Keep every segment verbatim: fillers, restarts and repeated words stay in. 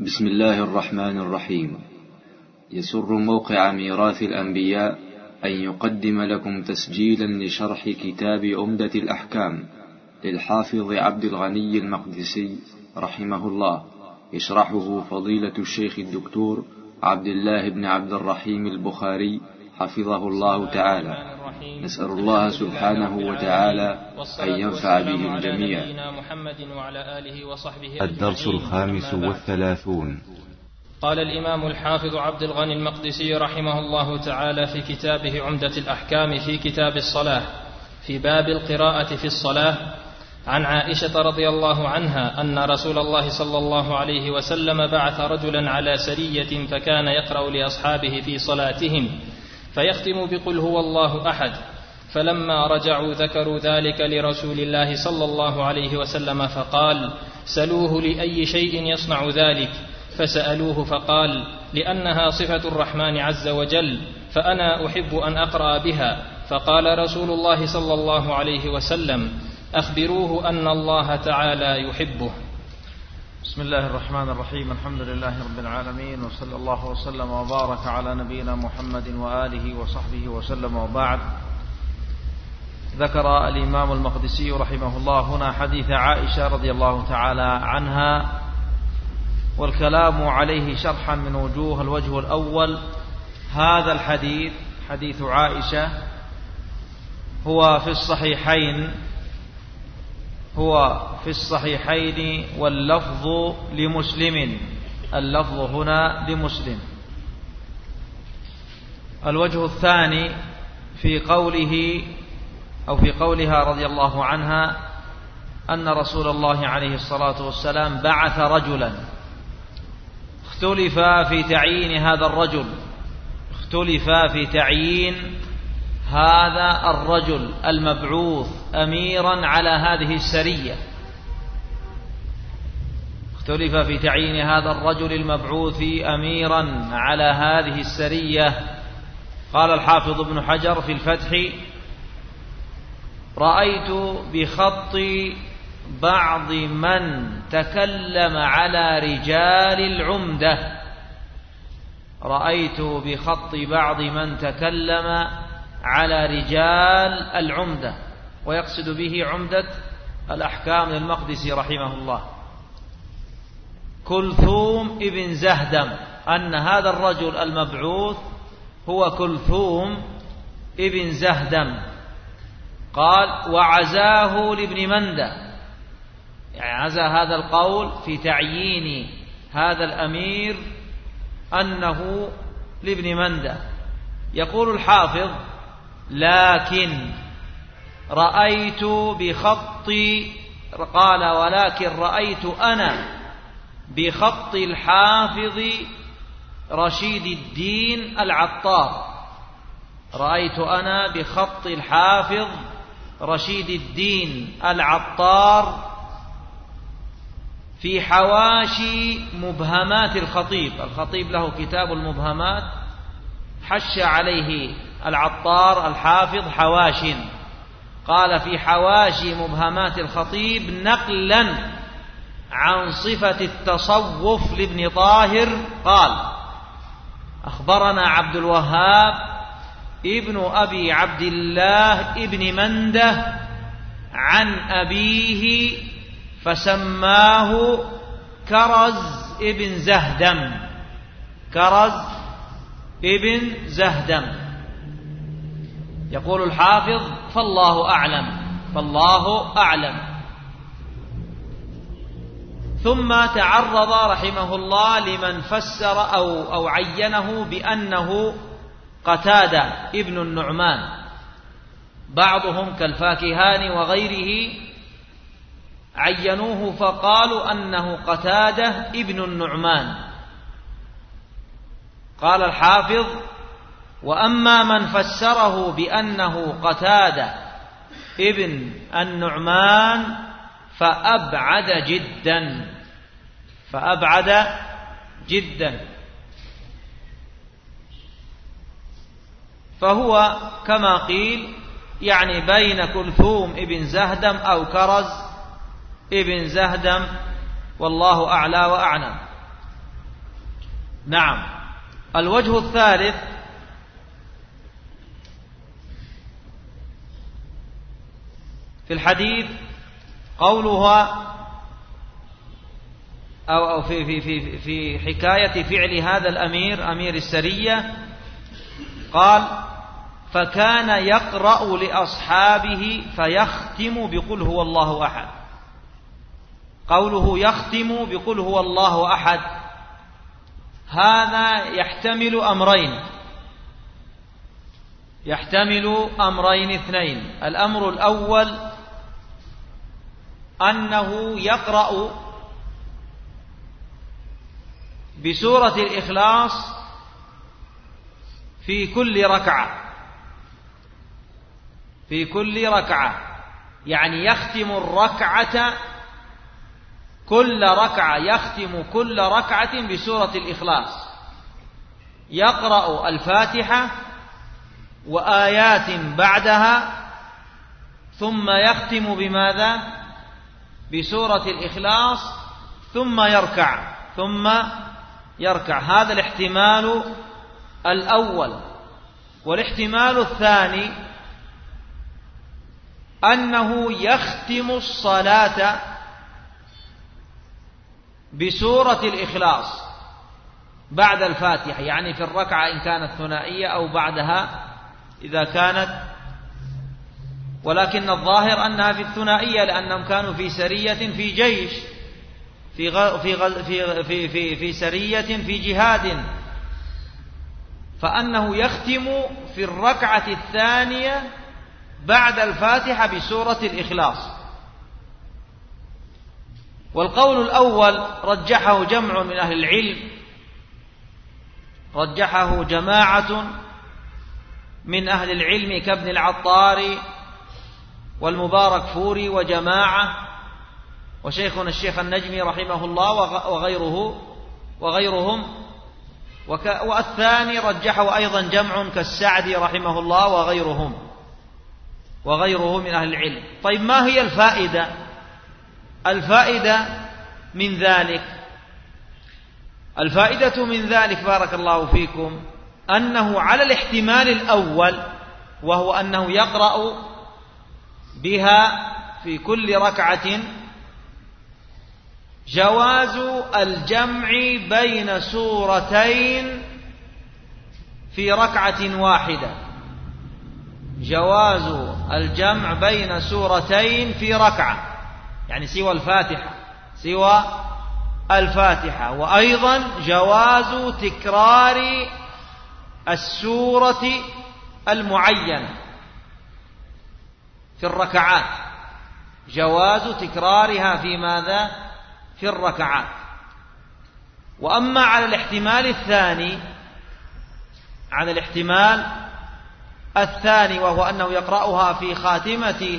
بسم الله الرحمن الرحيم. يسر موقع ميراث الأنبياء أن يقدم لكم تسجيلا لشرح كتاب عمدة الأحكام للحافظ عبد الغني المقدسي رحمه الله، يشرحه فضيلة الشيخ الدكتور عبد الله بن عبد الرحيم البخاري حفظه الله تعالى. نسأل الله سبحانه وتعالى أن ينفع به الجميع. الدرس الخامس والثلاثون. قال الإمام الحافظ عبد الغني المقدسي رحمه الله تعالى في كتابه عمدة الأحكام في كتاب الصلاة في باب القراءة في الصلاة عن عائشة رضي الله عنها أن رسول الله صلى الله عليه وسلم بعث رجلا على سرية فكان يقرأ لأصحابه في صلاتهم فيختم بقل هو الله أحد، فلما رجعوا ذكروا ذلك لرسول الله صلى الله عليه وسلم فقال: سلوه لأي شيء يصنع ذلك، فسألوه فقال: لأنها صفة الرحمن عز وجل، فأنا أحب أن أقرأ بها. فقال رسول الله صلى الله عليه وسلم: أخبروه أن الله تعالى يحبه. بسم الله الرحمن الرحيم. الحمد لله رب العالمين، وصلى الله وسلم وبارك على نبينا محمد وآله وصحبه وسلم، وبعد. ذكر الإمام المقدسي رحمه الله هنا حديث عائشة رضي الله تعالى عنها، والكلام عليه شرحا من وجوه. الوجه الأول: هذا الحديث حديث عائشة هو في الصحيحين هو في الصحيحين واللفظ لمسلم. اللفظ هنا لمسلم. الوجه الثاني في قوله أو في قولها رضي الله عنها أن رسول الله عليه الصلاة والسلام بعث رجلا. اختلف في تعيين هذا الرجل اختلف في تعيين هذا الرجل المبعوث أميرا على هذه السرية. اختلف في تعيين هذا الرجل المبعوث أميرا على هذه السرية. قال الحافظ ابن حجر في الفتح: رأيت بخط بعض من تكلم على رجال العمدة رأيت بخط بعض من تكلم على رجال العمدة، ويقصد به عمدة الأحكام للمقدسي رحمه الله، كلثوم ابن زهدم، أن هذا الرجل المبعوث هو كلثوم ابن زهدم. قال: وعزاه لابن مندة، يعني عزى هذا القول في تعيين هذا الأمير أنه لابن مندة. يقول الحافظ: لكن رأيت بخط قال ولكن رأيت أنا بخط الحافظ رشيد الدين العطار رأيت أنا بخط الحافظ رشيد الدين العطار في حواشي مبهمات الخطيب. الخطيب له كتاب المبهمات، حش عليه العطار الحافظ حواش. قال: في حواشي مبهمات الخطيب نقلا عن صفة التصوف لابن طاهر قال: أخبرنا عبد الوهاب ابن أبي عبد الله ابن منده عن أبيه فسماه كرز ابن زهدم كرز ابن زهدم. يقول الحافظ: فالله أعلم فالله أعلم. ثم تعرض رحمه الله لمن فسر أو, أو عينه بأنه قتادة ابن النعمان. بعضهم كالفاكهاني وغيره عينوه فقالوا أنه قتادة ابن النعمان. قال الحافظ: وأما من فسره بأنه قتادة ابن النعمان فأبعد جدا فأبعد جدا فهو كما قيل يعني بين كلثوم ابن زهدم أو كرز ابن زهدم، والله أعلى وأعلم. نعم. الوجه الثالث في الحديث قولها أو أو في في في في حكاية فعل هذا الأمير أمير السرية، قال: فكان يقرأ لأصحابه فيختم بقل هو الله أحد. قوله يختم بقل هو الله أحد هذا يحتمل أمرين، يحتمل أمرين اثنين. الأمر الأول أنه يقرأ بسورة الإخلاص في كل ركعة، في كل ركعة، يعني يختم الركعة كل ركعة يختم كل ركعة بسورة الإخلاص، يقرأ الفاتحة وآيات بعدها ثم يختم بماذا؟ بسورة الإخلاص ثم يركع ثم يركع. هذا الاحتمال الأول. والاحتمال الثاني أنه يختم الصلاة بسورة الإخلاص بعد الفاتحة، يعني في الركعة إن كانت ثنائية أو بعدها إذا كانت، ولكن الظاهر أنها في الثنائية لأنهم كانوا في سرية في جيش، في غ... في, غ... في في في في سرية في جهاد، فأنه يختم في الركعة الثانية بعد الفاتحة بسورة الإخلاص. والقول الأول رجحه جمع من أهل العلم، رجحه جماعة من أهل العلم كابن العطار والمبارك فوري وجماعة وشيخنا الشيخ النجمي رحمه الله وغيره وغيرهم، والثاني رجحه أيضا جمع كالسعدي رحمه الله وغيرهم وغيره من أهل العلم. طيب ما هي الفائدة؟ الفائدة من ذلك الفائدة من ذلك بارك الله فيكم أنه على الاحتمال الأول، وهو أنه يقرأ بها في كل ركعة، جواز الجمع بين سورتين في ركعة واحدة، جواز الجمع بين سورتين في ركعة، يعني سوى الفاتحة سوى الفاتحة، وأيضا جواز تكرار السورة المعينة في الركعات، جواز تكرارها في ماذا؟ في الركعات. وأما على الاحتمال الثاني على الاحتمال الثاني وهو أنه يقرأها في خاتمة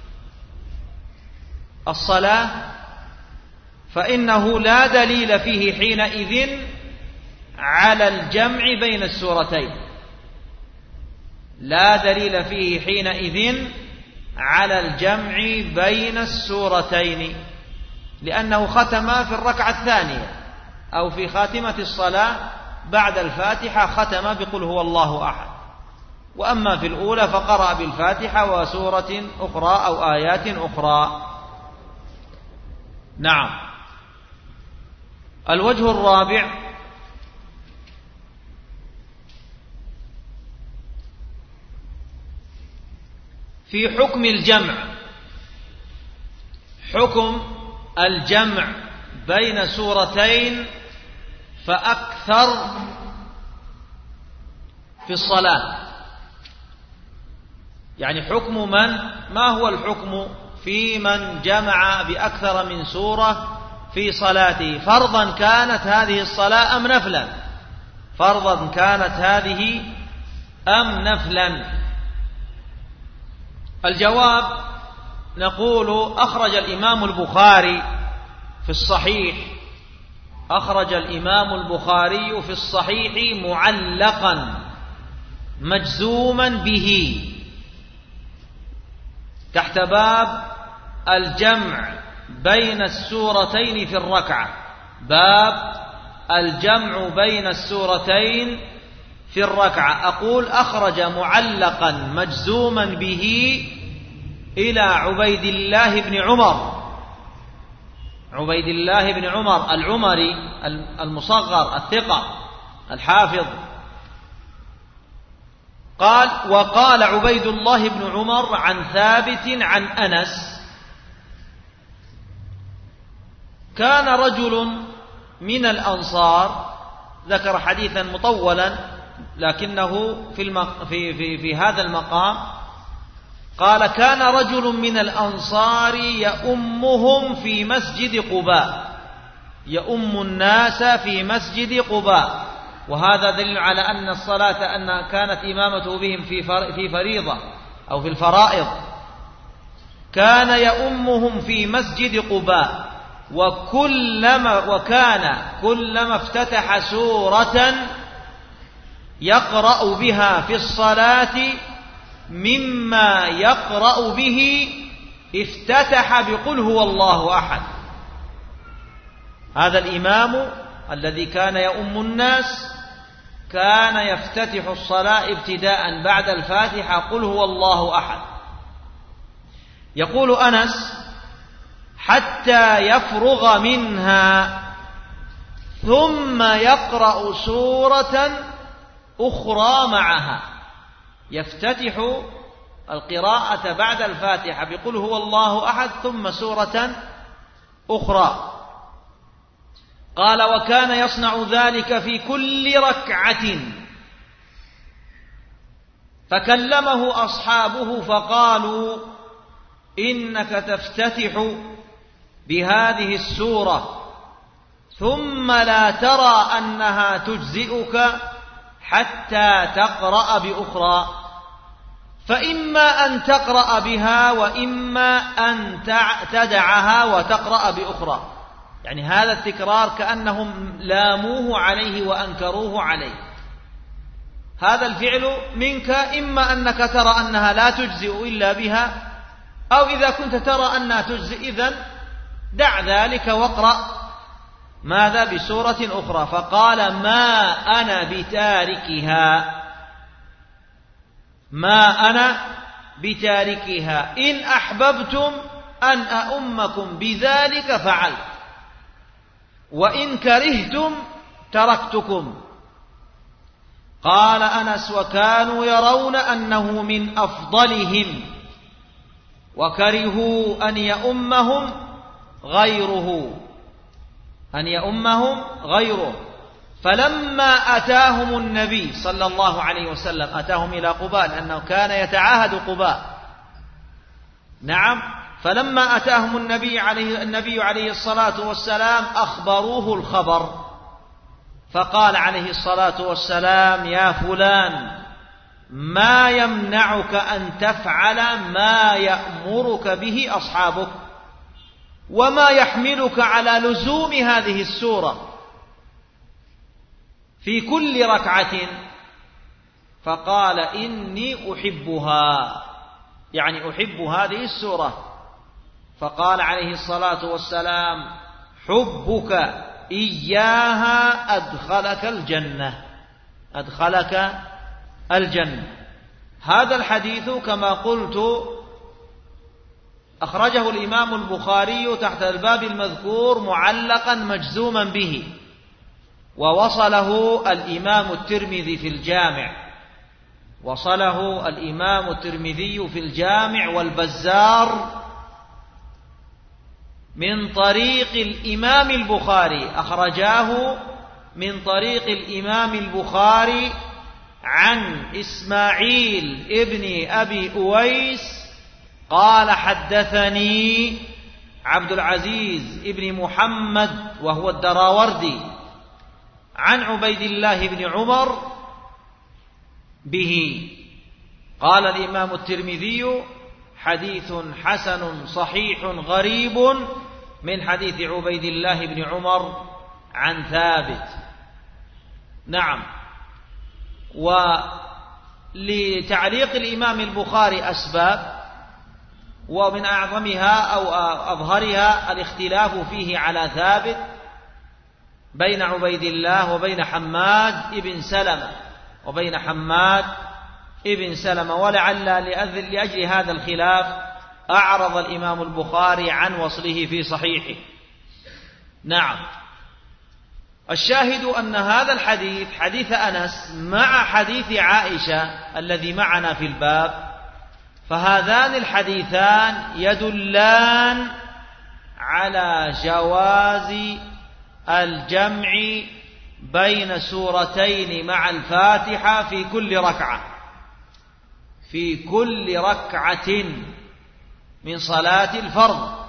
الصلاة، فإنه لا دليل فيه حينئذ على الجمع بين السورتين، لا دليل فيه حينئذ على الجمع بين السورتين، لأنه ختم في الركعة الثانية أو في خاتمة الصلاة بعد الفاتحة ختم بقل هو الله أحد، وأما في الأولى فقرأ بالفاتحة وسورة أخرى أو آيات أخرى. نعم. الوجه الرابع في حكم الجمع، حكم الجمع بين سورتين فأكثر في الصلاة، يعني حكم من ما هو الحكم في من جمع بأكثر من سورة في صلاته، فرضا كانت هذه الصلاة أم نفلا، فرضا كانت هذه أم نفلا. الجواب نقول أخرج الإمام البخاري في الصحيح أخرج الإمام البخاري في الصحيح معلقا مجزوما به تحت باب الجمع بين السورتين في الركعة، باب الجمع بين السورتين في الركعة. أقول أخرج معلقا مجزوما به إلى عبيد الله بن عمر، عبيد الله بن عمر العمري المصغر الثقة الحافظ، قال: وقال عبيد الله بن عمر عن ثابت عن أنس: كان رجل من الأنصار، ذكر حديثا مطولا لكنه في, المق... في, في, في هذا المقام قال: كان رجل من الأنصار يؤمهم في مسجد قباء، يؤم الناس في مسجد قباء، وهذا دليل على أن الصلاة أن كانت إمامته بهم في في فريضة أو في الفرائض. كان يؤمهم في مسجد قباء، وكلما وكان كلما افتتح سورة يقرأ بها في الصلاة مما يقرأ به افتتح بقل هو الله أحد. هذا الإمام الذي كان يؤم الناس كان يفتتح الصلاة ابتداء بعد الفاتحة قل هو الله أحد. يقول أنس: حتى يفرغ منها ثم يقرأ سورة أخرى معها، يفتتح القراءة بعد الفاتحة بقل هو الله أحد ثم سورة أخرى. قال: وكان يصنع ذلك في كل ركعة، فكلمه أصحابه فقالوا: إنك تفتتح بهذه السورة ثم لا ترى أنها تجزئك حتى تقرأ بأخرى، فإما أن تقرأ بها وإما أن تدعها وتقرأ بأخرى. يعني هذا التكرار كأنهم لاموه عليه وأنكروه عليه. هذا الفعل منك، إما أنك ترى أنها لا تجزئ إلا بها، أو إذا كنت ترى أنها تجزئ إذن دع ذلك واقرأ ماذا بسورة أخرى. فقال: ما أنا بتاركها، ما أنا بتاركها، إن أحببتم أن أؤمكم بذلك فعلت، وإن كرهتم تركتكم. قال أنس: وكانوا يرون أنه من أفضلهم، وكرهوا أن يؤمهم غيره، أن يؤمهم غيره. فلما أتاهم النبي صلى الله عليه وسلم، أتاهم إلى قباء لأنه كان يتعاهد قباء، نعم، فلما أتاهم النبي عليه, النبي عليه الصلاة والسلام أخبروه الخبر، فقال عليه الصلاة والسلام: يا فلان، ما يمنعك أن تفعل ما يأمرك به أصحابك، وما يحملك على لزوم هذه السورة في كل ركعة؟ فقال: إني أحبها، يعني أحب هذه السورة. فقال عليه الصلاة والسلام: حبك إياها أدخلك الجنة، أدخلك الجنة. هذا الحديث كما قلت أخرجه الإمام البخاري تحت الباب المذكور معلقا مجزوما به، ووصله الإمام الترمذي في الجامع، وصله الإمام الترمذي في الجامع والبزار من طريق الإمام البخاري، أخرجاه من طريق الإمام البخاري عن إسماعيل ابن أبي أويس قال: حدثني عبد العزيز ابن محمد وهو الدراوردي عن عبيد الله بن عمر به. قال الإمام الترمذي: حديث حسن صحيح غريب من حديث عبيد الله بن عمر عن ثابت. نعم. ولتعليق الإمام البخاري أسباب، ومن أعظمها أو أظهرها الاختلاف فيه على ثابت، بين عبيد الله وبين حماد ابن سلمة وبين حماد ابن سلمة ولعل لأجل هذا الخلاف أعرض الإمام البخاري عن وصله في صحيحه. نعم، الشاهد أن هذا الحديث حديث أنس مع حديث عائشة الذي معنا في الباب، فهذان الحديثان يدلان على جواز الجمع بين سورتين مع الفاتحة في كل ركعة في كل ركعة من صلاة الفرض.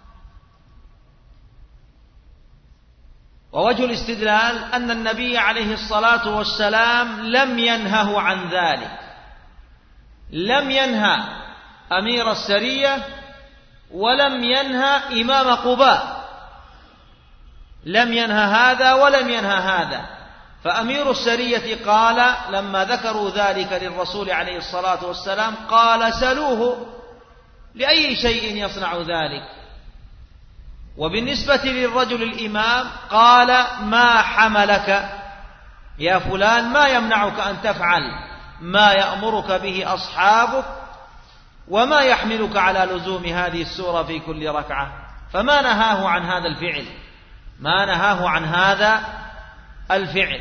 ووجه الاستدلال أن النبي عليه الصلاة والسلام لم ينهه عن ذلك، لم ينهى أمير السرية ولم ينهى إمام قباء، لم ينهى هذا ولم ينهى هذا. فأمير السرية قال لما ذكروا ذلك للرسول عليه الصلاة والسلام قال سلوه لأي شيء يصنع ذلك. وبالنسبة للرجل الإمام قال ما حملك يا فلان، ما يمنعك أن تفعل ما يأمرك به أصحابك وما يحملك على لزوم هذه السورة في كل ركعة؟ فما نهاه عن هذا الفعل، ما نهاه عن هذا الفعل.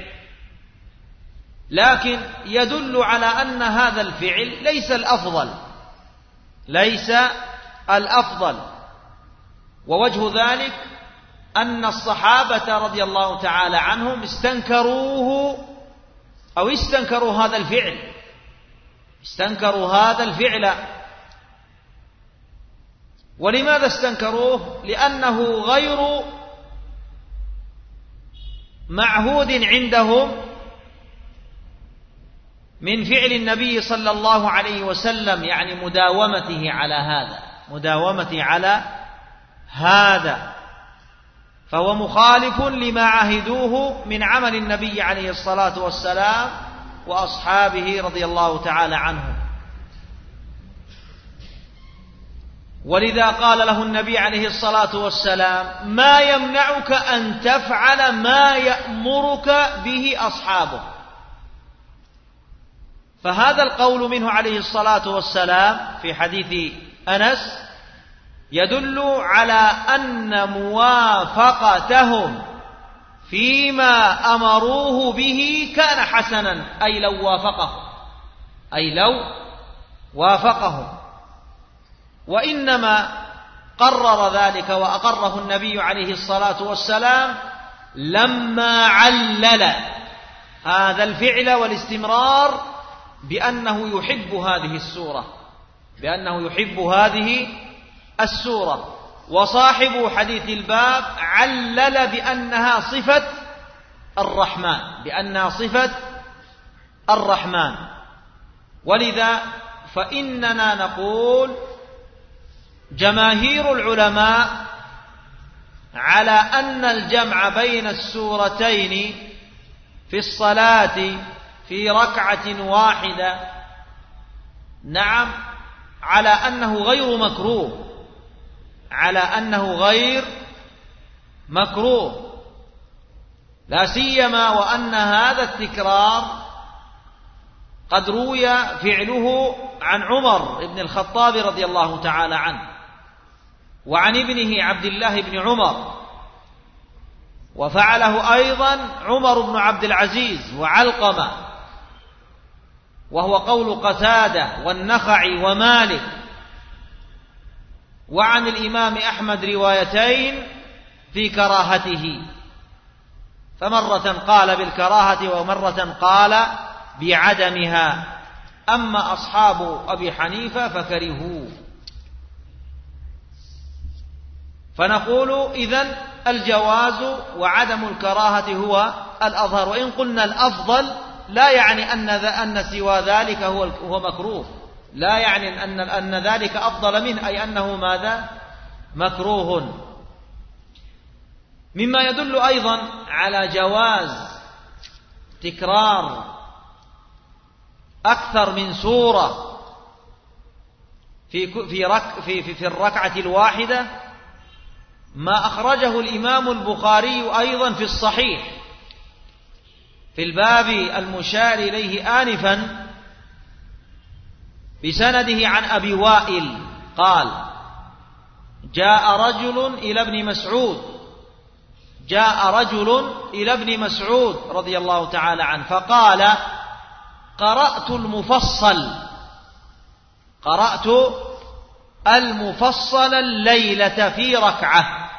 لكن يدل على أن هذا الفعل ليس الأفضل، ليس الأفضل. ووجه ذلك أن الصحابة رضي الله تعالى عنهم استنكروه أو استنكروا هذا الفعل، استنكروا هذا الفعل. ولماذا استنكروه؟ لأنه غير معهود عندهم من فعل النبي صلى الله عليه وسلم، يعني مداومته على هذا، مداومته على هذا، فهو مخالف لما عهدوه من عمل النبي عليه الصلاة والسلام وأصحابه رضي الله تعالى عنهم. ولذا قال له النبي عليه الصلاة والسلام ما يمنعك أن تفعل ما يأمرك به أصحابه. فهذا القول منه عليه الصلاة والسلام في حديث أنس يدل على أن موافقتهم فيما أمروه به كان حسنا، أي لو وافقهم، أي لو وافقهم. وإنما قرر ذلك وأقره النبي عليه الصلاة والسلام لما علل هذا الفعل والاستمرار بأنه يحب هذه السورة، بأنه يحب هذه السورة. وصاحب حديث الباب علل بأنها صفة الرحمن، بأنها صفة الرحمن. ولذا فإننا نقول جماهير العلماء على أن الجمع بين السورتين في الصلاة في ركعة واحدة نعم على أنه غير مكروه، على أنه غير مكروه، لا سيما وأن هذا التكرار قد روي فعله عن عمر بن الخطاب رضي الله تعالى عنه وعن ابنه عبد الله بن عمر، وفعله أيضا عمر بن عبد العزيز وعلقمة، وهو قول قتادة والنخعي ومالك. وعن الإمام أحمد روايتين في كراهته، فمرة قال بالكراهة ومرة قال بعدمها. أما أصحاب أبي حنيفة فكرهوه. فنقول إذن الجواز وعدم الكراهة هو الأظهر. وإن قلنا الأفضل لا يعني أن أن سوى ذلك هو هو مكروه، لا يعني أن أن ذلك أفضل منه، أي أنه ماذا؟ مكروه. مما يدل أيضا على جواز تكرار أكثر من سورة في في رك في في, في الركعة الواحدة ما أخرجه الإمام البخاري أيضا في الصحيح في الباب المشار إليه آنفا بسنده عن أبي وائل قال: جاء رجل إلى ابن مسعود جاء رجل إلى ابن مسعود رضي الله تعالى عنه فقال: قرأت المفصل قرأت المفصل الليلة في ركعة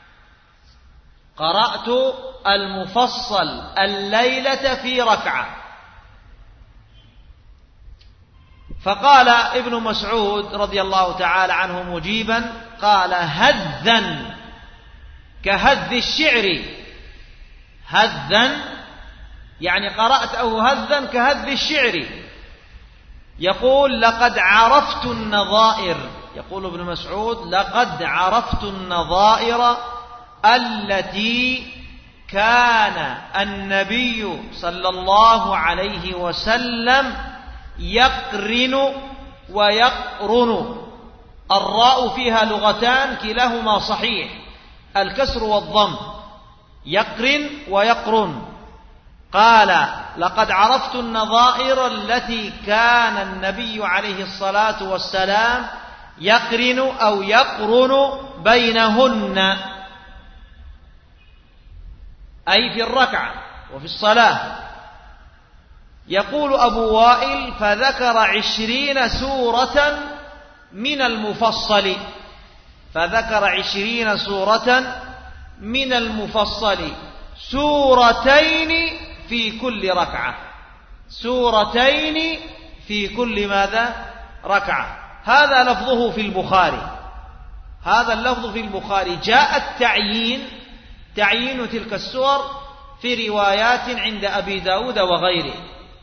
قرأت المفصل الليلة في ركعة. فقال ابن مسعود رضي الله تعالى عنه مجيبا قال: هذا كهذ الشعر. هذا يعني قرأت أو هذا كهذ الشعر. يقول: لقد عرفت النظائر يقول ابن مسعود: لقد عرفت النظائر التي كان النبي صلى الله عليه وسلم يقرن ويقرن. الراء فيها لغتان كلاهما صحيح، الكسر والضم، يقرن ويقرن. قال: لقد عرفت النظائر التي كان النبي عليه الصلاة والسلام يقرن أو يقرن بينهن، أي في الركعة وفي الصلاة. يقول أبو وائل: فذكر عشرين سورة من المفصل فذكر عشرين سورة من المفصل سورتين في كل ركعة سورتين في كل ماذا؟ ركعة. هذا لفظه في البخاري هذا اللفظ في البخاري. جاء التعيين تعيين تلك السور في روايات عند أبي داود وغيره.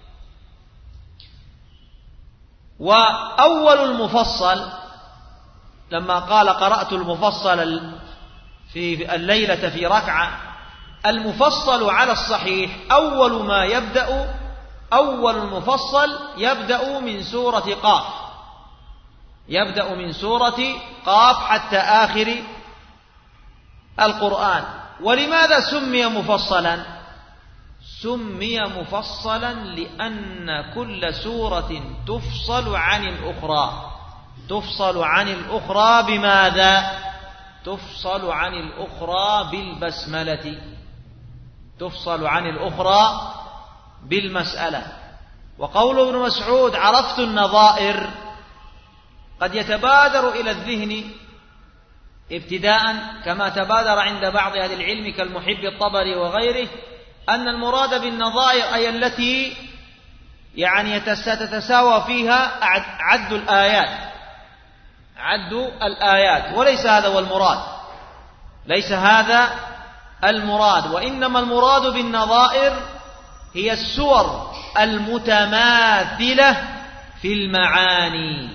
وأول المفصل لما قال: قرأت المفصل في الليلة في ركعة، المفصل على الصحيح أول ما يبدأ أول المفصل يبدأ من سورة قاف يبدأ من سورة قاف حتى آخر القرآن. ولماذا سمي مفصلا؟ سمي مفصلا لأن كل سورة تفصل عن الأخرى تفصل عن الأخرى بماذا؟ تفصل عن الأخرى بالبسملة تفصل عن الأخرى بالمسألة. وقول ابن مسعود: عرفت النظائر، قد يتبادر إلى الذهن ابتداء كما تبادر عند بعض أهل العلم كالمحب الطبري وغيره أن المراد بالنظائر أي التي يعني تتساوى فيها عد الآيات عد الآيات وليس هذا هو المراد ليس هذا المراد وإنما المراد بالنظائر هي السور المتماثلة في المعاني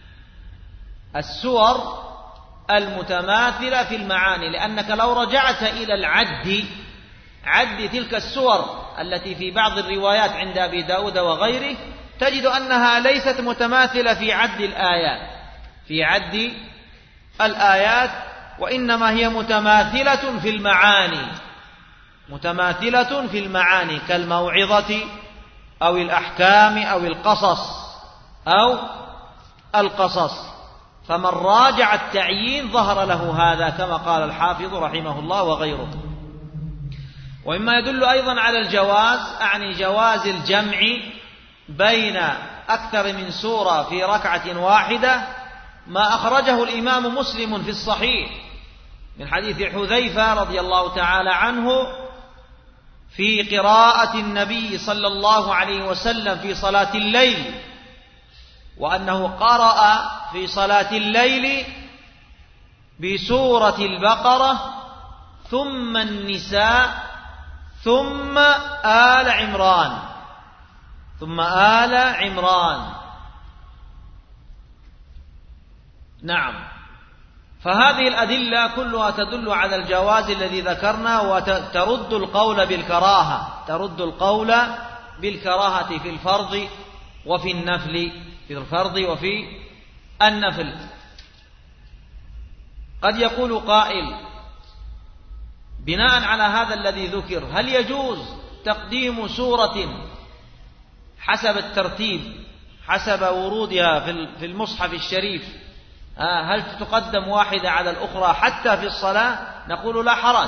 السور المتماثلة في المعاني. لأنك لو رجعت إلى العد عد تلك السور التي في بعض الروايات عند أبي داود وغيره تجد أنها ليست متماثلة في عد الآيات في عد الآيات وإنما هي متماثلة في المعاني متماثلة في المعاني كالموعظة أو الأحكام أو القصص أو القصص. فمن راجع التعيين ظهر له هذا كما قال الحافظ رحمه الله وغيره. ومما يدل أيضا على الجواز أعني جواز الجمع بين أكثر من سورة في ركعة واحدة ما أخرجه الإمام مسلم في الصحيح من حديث حذيفة رضي الله تعالى عنه في قراءة النبي صلى الله عليه وسلم في صلاة الليل وأنه قرأ في صلاة الليل بسورة البقرة ثم النساء ثم آل عمران ثم آل عمران. نعم. فهذه الأدلة كلها تدل على الجواز الذي ذكرنا وترد القول بالكراهة ترد القول بالكراهة في الفرض وفي النفل في الفرض وفي النفل. قد يقول قائل: بناء على هذا الذي ذكر هل يجوز تقديم سورة حسب الترتيب حسب ورودها في المصحف الشريف، هل تقدم واحدة على الأخرى حتى في الصلاة؟ نقول لا حرج،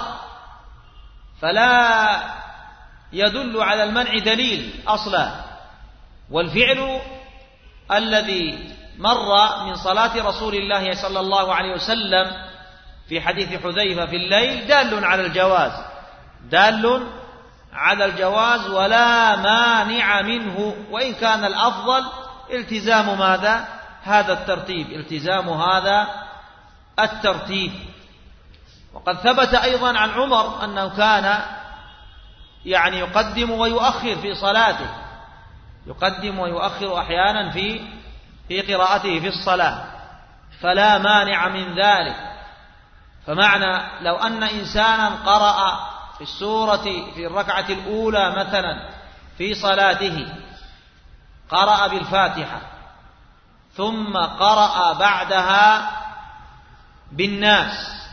فلا يدل على المنع دليل أصلا. والفعل الذي مر من صلاة رسول الله صلى الله عليه وسلم في حديث حذيفة في الليل دال على الجواز، دال على الجواز ولا مانع منه، وإن كان الأفضل التزام ماذا؟ هذا الترتيب، التزام هذا الترتيب. وقد ثبت أيضا عن عمر أنه كان يعني يقدم ويؤخر في صلاته، يقدم ويؤخر أحيانا في في قراءته في الصلاة، فلا مانع من ذلك. فمعنى لو أن إنسانا قرأ في السورة في الركعة الأولى مثلا في صلاته قرأ بالفاتحة ثم قرأ بعدها بالناس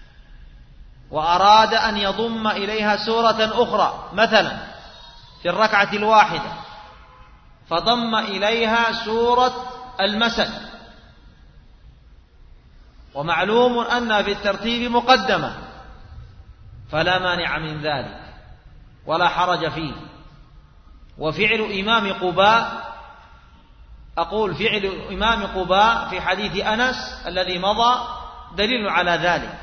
وأراد أن يضم إليها سورة أخرى مثلا في الركعة الواحدة، فضم إليها سورة المسد، ومعلوم أنها في الترتيب مقدمة، فلا مانع من ذلك ولا حرج فيه. وفعل إمام قباء، أقول فعل إمام قباء في حديث أنس الذي مضى دليل على ذلك.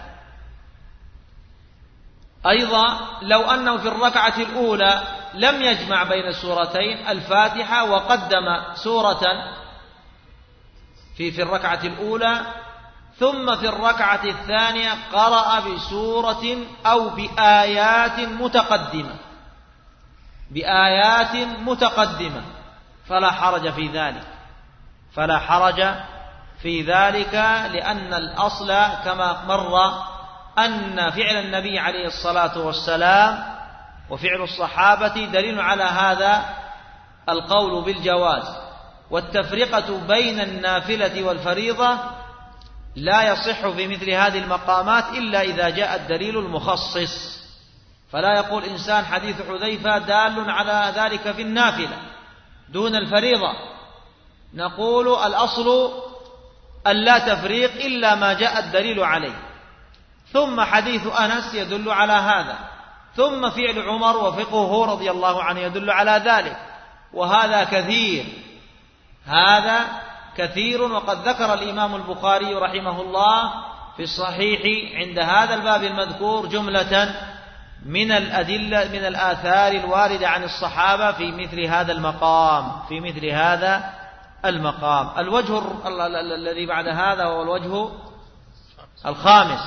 أيضا لو أنه في الركعة الأولى لم يجمع بين السورتين الفاتحة وقدم سورة في في الركعة الأولى ثم في الركعة الثانية قرأ بسورة أو بآيات متقدمة بآيات متقدمة فلا حرج في ذلك، فلا حرج في ذلك، لأن الأصل كما مر أن فعل النبي عليه الصلاة والسلام وفعل الصحابة دليل على هذا القول بالجواز. والتفرقة بين النافلة والفريضة لا يصح في مثل هذه المقامات إلا إذا جاء الدليل المخصص، فلا يقول إنسان حديث حذيفة دال على ذلك في النافلة دون الفريضة، نقول الأصل ألا تفريق إلا ما جاء الدليل عليه، ثم حديث أنس يدل على هذا، ثم فعل عمر وفقهه رضي الله عنه يدل على ذلك، وهذا كثير، هذا كثير. وقد ذكر الإمام البخاري رحمه الله في الصحيح عند هذا الباب المذكور جملة من الأدلة من الآثار الواردة عن الصحابة في مثل هذا المقام في مثل هذا المقام. الوجه الذي بعد هذا هو الوجه الخامس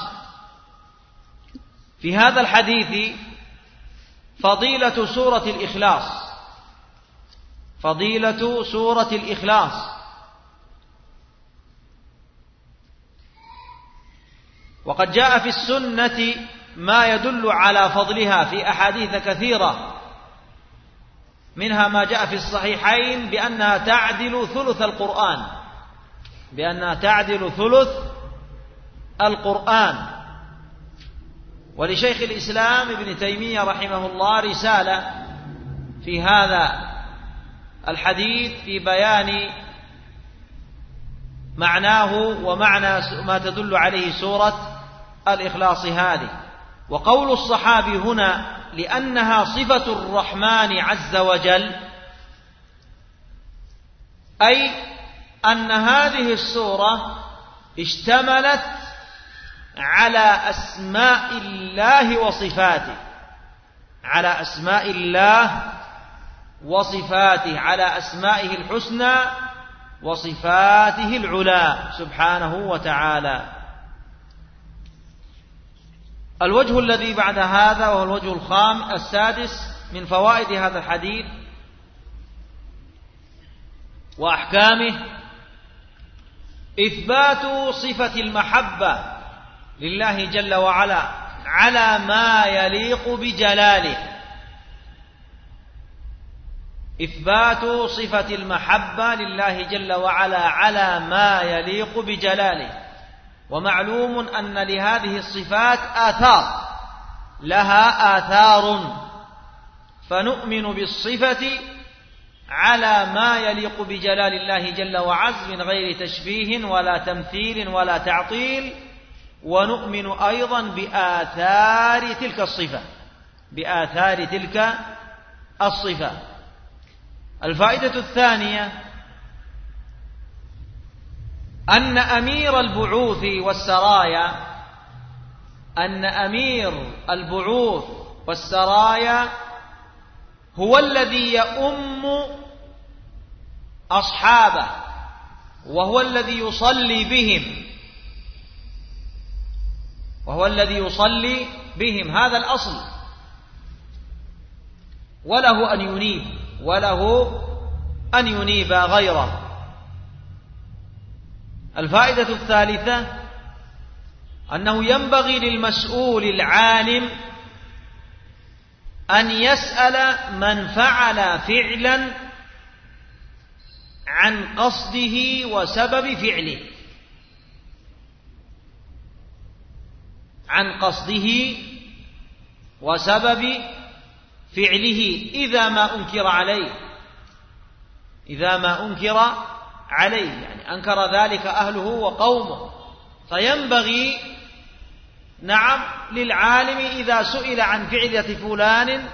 في هذا الحديث، فضيلة سورة الإخلاص، فضيلة سورة الإخلاص. وقد جاء في السنة ما يدل على فضلها في أحاديث كثيرة، منها ما جاء في الصحيحين بأنها تعدل ثلث القرآن، بأنها تعدل ثلث القرآن. ولشيخ الإسلام ابن تيمية رحمه الله رسالة في هذا الحديث في بيان معناه ومعنى ما تدل عليه سورة الإخلاص هذه. وقول الصحابي هنا لأنها صفة الرحمن عز وجل، أي أن هذه السورة اشتملت على أسماء الله وصفاته، على أسماء الله وصفاته، على أسمائه الحسنى وصفاته العلى سبحانه وتعالى. الوجه الذي بعد هذا وهو الوجه الخامس السادس من فوائد هذا الحديث وأحكامه، إثبات صفة المحبة لله جل وعلا على ما يليق بجلاله، إثبات صفة المحبة لله جل وعلا على ما يليق بجلاله. ومعلوم أن لهذه الصفات آثار، لها آثار، فنؤمن بالصفة على ما يليق بجلال الله جل وعز من غير تشبيه ولا تمثيل ولا تعطيل، ونؤمن أيضا بآثار تلك الصفة بآثار تلك الصفة. الفائدة الثانية أن أمير البعوث والسرايا أن أمير البعوث والسرايا هو الذي يؤم أصحابه، وهو الذي يصلي بهم وهو الذي يصلي بهم هذا الأصل، وله أن ينيب وله أن ينيب غيره. الفائدة الثالثة أنه ينبغي للمسؤول العالم أن يسأل من فعل فعلا عن قصده وسبب فعله عن قصده وسبب فعله إذا ما أنكر عليه إذا ما أنكر عليه يعني أنكر ذلك أهله وقومه، فينبغي نعم للعالم إذا سئل عن فعلة فلان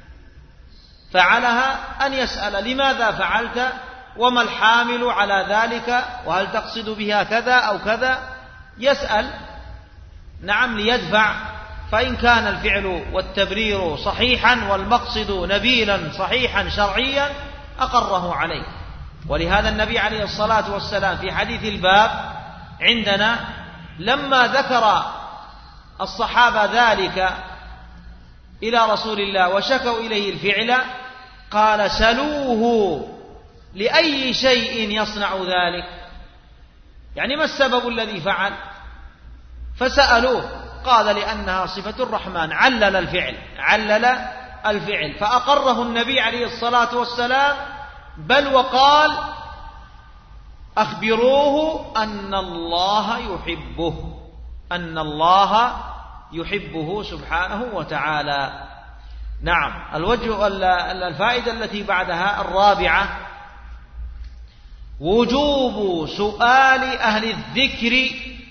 فعلها أن يسأل لماذا فعلت، وما الحامل على ذلك، وهل تقصد بها كذا أو كذا، يسأل نعم ليدفع، فإن كان الفعل والتبرير صحيحا والمقصد نبيلا صحيحا شرعيا أقره عليه. ولهذا النبي عليه الصلاة والسلام في حديث الباب عندنا لما ذكر الصحابة ذلك إلى رسول الله وشكوا إليه الفعل قال سلوه لأي شيء يصنع ذلك، يعني ما السبب الذي فعل، فسألوه قال لأنها صفة الرحمن، علل الفعل علل الفعل فأقره النبي عليه الصلاة والسلام، بل وقال أخبروه أن الله يحبه أن الله يحبه سبحانه وتعالى. نعم. الوجه الفائدة التي بعدها الرابعة وجوب سؤال أهل الذكر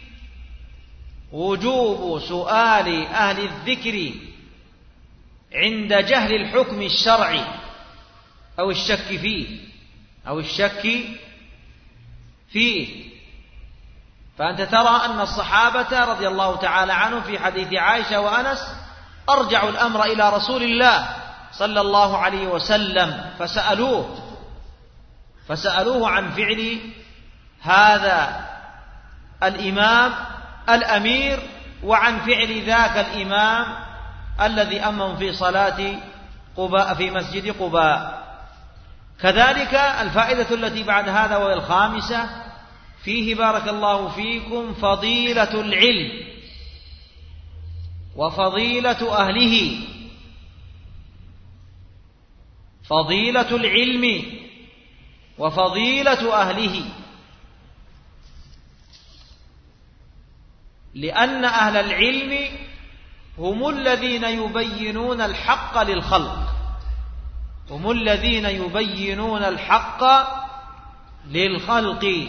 وجوب سؤال أهل الذكر عند جهل الحكم الشرعي أو الشك فيه أو الشك فيه. فأنت ترى أن الصحابة رضي الله تعالى عنهم في حديث عائشة وأنس أرجعوا الأمر إلى رسول الله صلى الله عليه وسلم فسألوه فسألوه عن فعل هذا الإمام الأمير وعن فعل ذاك الإمام الذي أمم في صلاة قباء في مسجد قباء. كذلك الفائدة التي بعد هذا وهي الخامسة فيه بارك الله فيكم فضيلة العلم وفضيلة أهله فضيلة العلم وفضيلة أهله، لأن أهل العلم هم الذين يبينون الحق للخلق هم الذين يبينون الحق للخلق.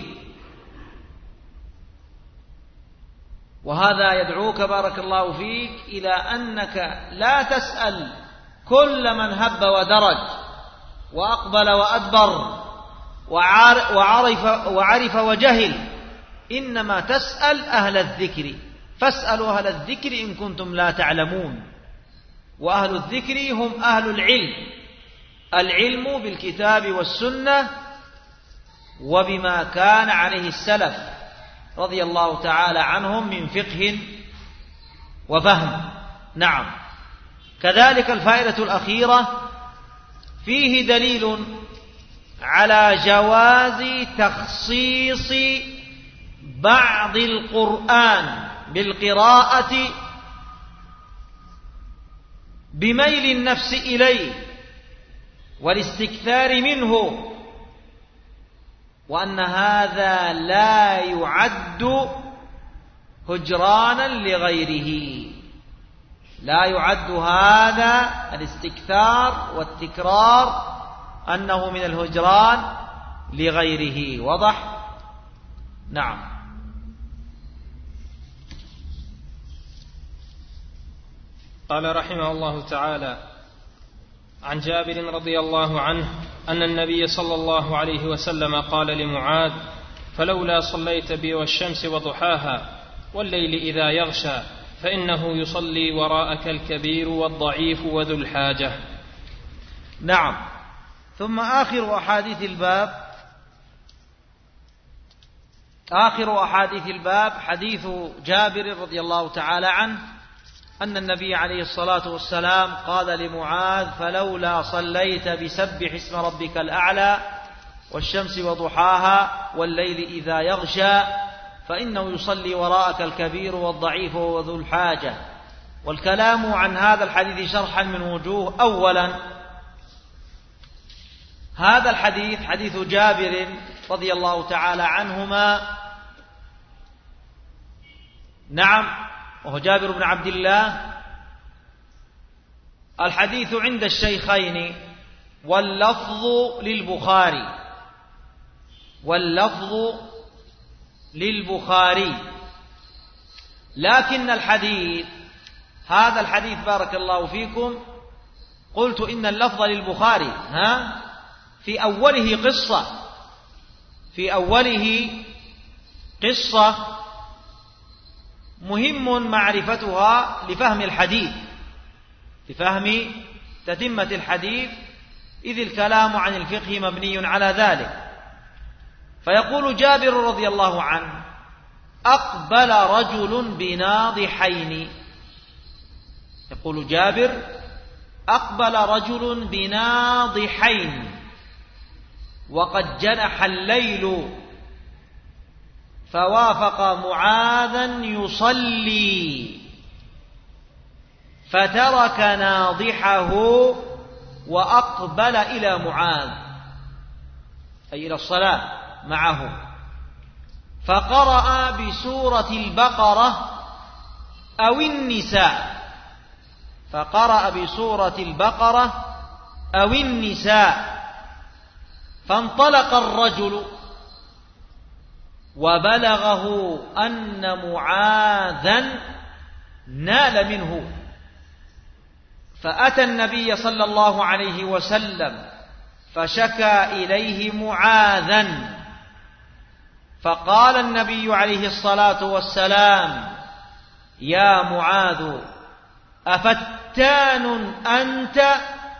وهذا يدعوك بارك الله فيك إلى أنك لا تسأل كل من هب ودرج وأقبل وأدبر وعرف, وعرف وجهل، إنما تسأل أهل الذكر. فاسألوا أهل الذكر إن كنتم لا تعلمون. وأهل الذكر هم أهل العلم العلم بالكتاب والسنة وبما كان عليه السلف رضي الله تعالى عنهم من فقه وفهم. نعم. كذلك الفائدة الأخيرة فيه دليل على جواز تخصيص بعض القرآن بالقراءة بميل النفس إليه والاستكثار منه، وأن هذا لا يعد هجرانا لغيره لا يعد هذا الاستكثار والتكرار أنه من الهجران لغيره. واضح؟ نعم. قال رحمه الله تعالى: عن جابر رضي الله عنه أن النبي صلى الله عليه وسلم قال لمعاذ: فلولا صليت بي والشمس وضحاها والليل إذا يغشى فإنه يصلي وراءك الكبير والضعيف وذو الحاجة. نعم. ثم آخر أحاديث الباب آخر أحاديث الباب حديث جابر رضي الله تعالى عنه أن النبي عليه الصلاة والسلام قال لمعاذ: فلولا صليت بسبح اسم ربك الأعلى والشمس وضحاها والليل إذا يغشى فإنه يصلي وراءك الكبير والضعيف وذو الحاجة. والكلام عن هذا الحديث شرحا من وجوه. أولا، هذا الحديث حديث جابر رضي الله تعالى عنهما، نعم، وهو جابر بن عبد الله. الحديث عند الشيخين واللفظ للبخاري واللفظ للبخاري لكن الحديث هذا الحديث بارك الله فيكم قلت إن اللفظ للبخاري ها في أوله قصة في أوله قصة مهم معرفتها لفهم الحديث لفهم تتمة الحديث، إذ الكلام عن الفقه مبني على ذلك. فيقول جابر رضي الله عنه: أقبل رجل بناضحين. يقول جابر: أقبل رجل بناضحين وقد جنح الليل فوافق معاذا يصلي فترك ناضحه وأقبل إلى معاذ، أي إلى الصلاة معه، فقرأ بسورة البقرة أو النساء فقرأ بسورة البقرة أو النساء فانطلق الرجل وبلغه أن معاذا نال منه، فأتى النبي صلى الله عليه وسلم فشكى إليه معاذا، فقال النبي عليه الصلاة والسلام: يا معاذ، أفتان أنت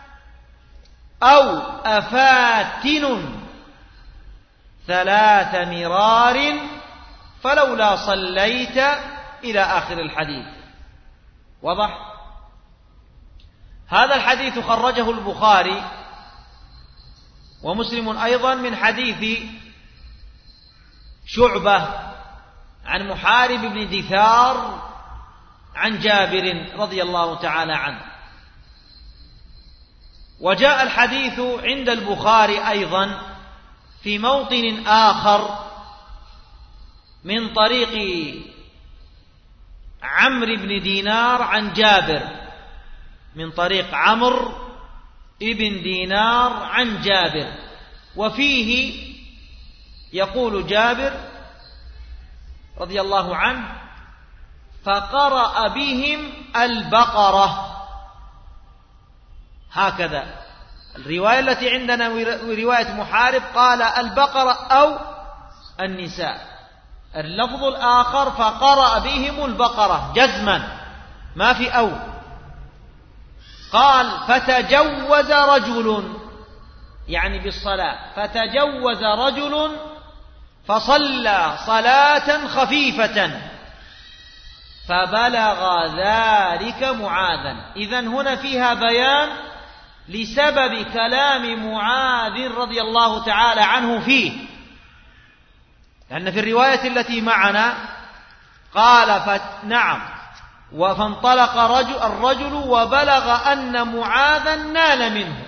أو أفاتن ثلاث مرار فلولا صليت إلى آخر الحديث. واضح؟ هذا الحديث خرجه البخاري ومسلم أيضا من حديث شعبة عن محارب بن دثار عن جابر رضي الله تعالى عنه. وجاء الحديث عند البخاري أيضا في موطن آخر من طريق عمرو بن دينار عن جابر من طريق عمرو ابن دينار عن جابر، وفيه يقول جابر رضي الله عنه: فقرأ بهم البقرة. هكذا الرواية التي عندنا رواية محارب قال البقرة أو النساء، اللفظ الآخر فقرأ بهم البقرة جزما ما في أو. قال: فتجوز رجل، يعني بالصلاة، فتجوز رجل فصلى صلاة خفيفة فبلغ ذلك معاذا. إذن هنا فيها بيان لسبب كلام معاذ رضي الله تعالى عنه فيه، لأن في الرواية التي معنا قال فت... نعم فانطلق رجل الرجل وبلغ أن معاذا نال منه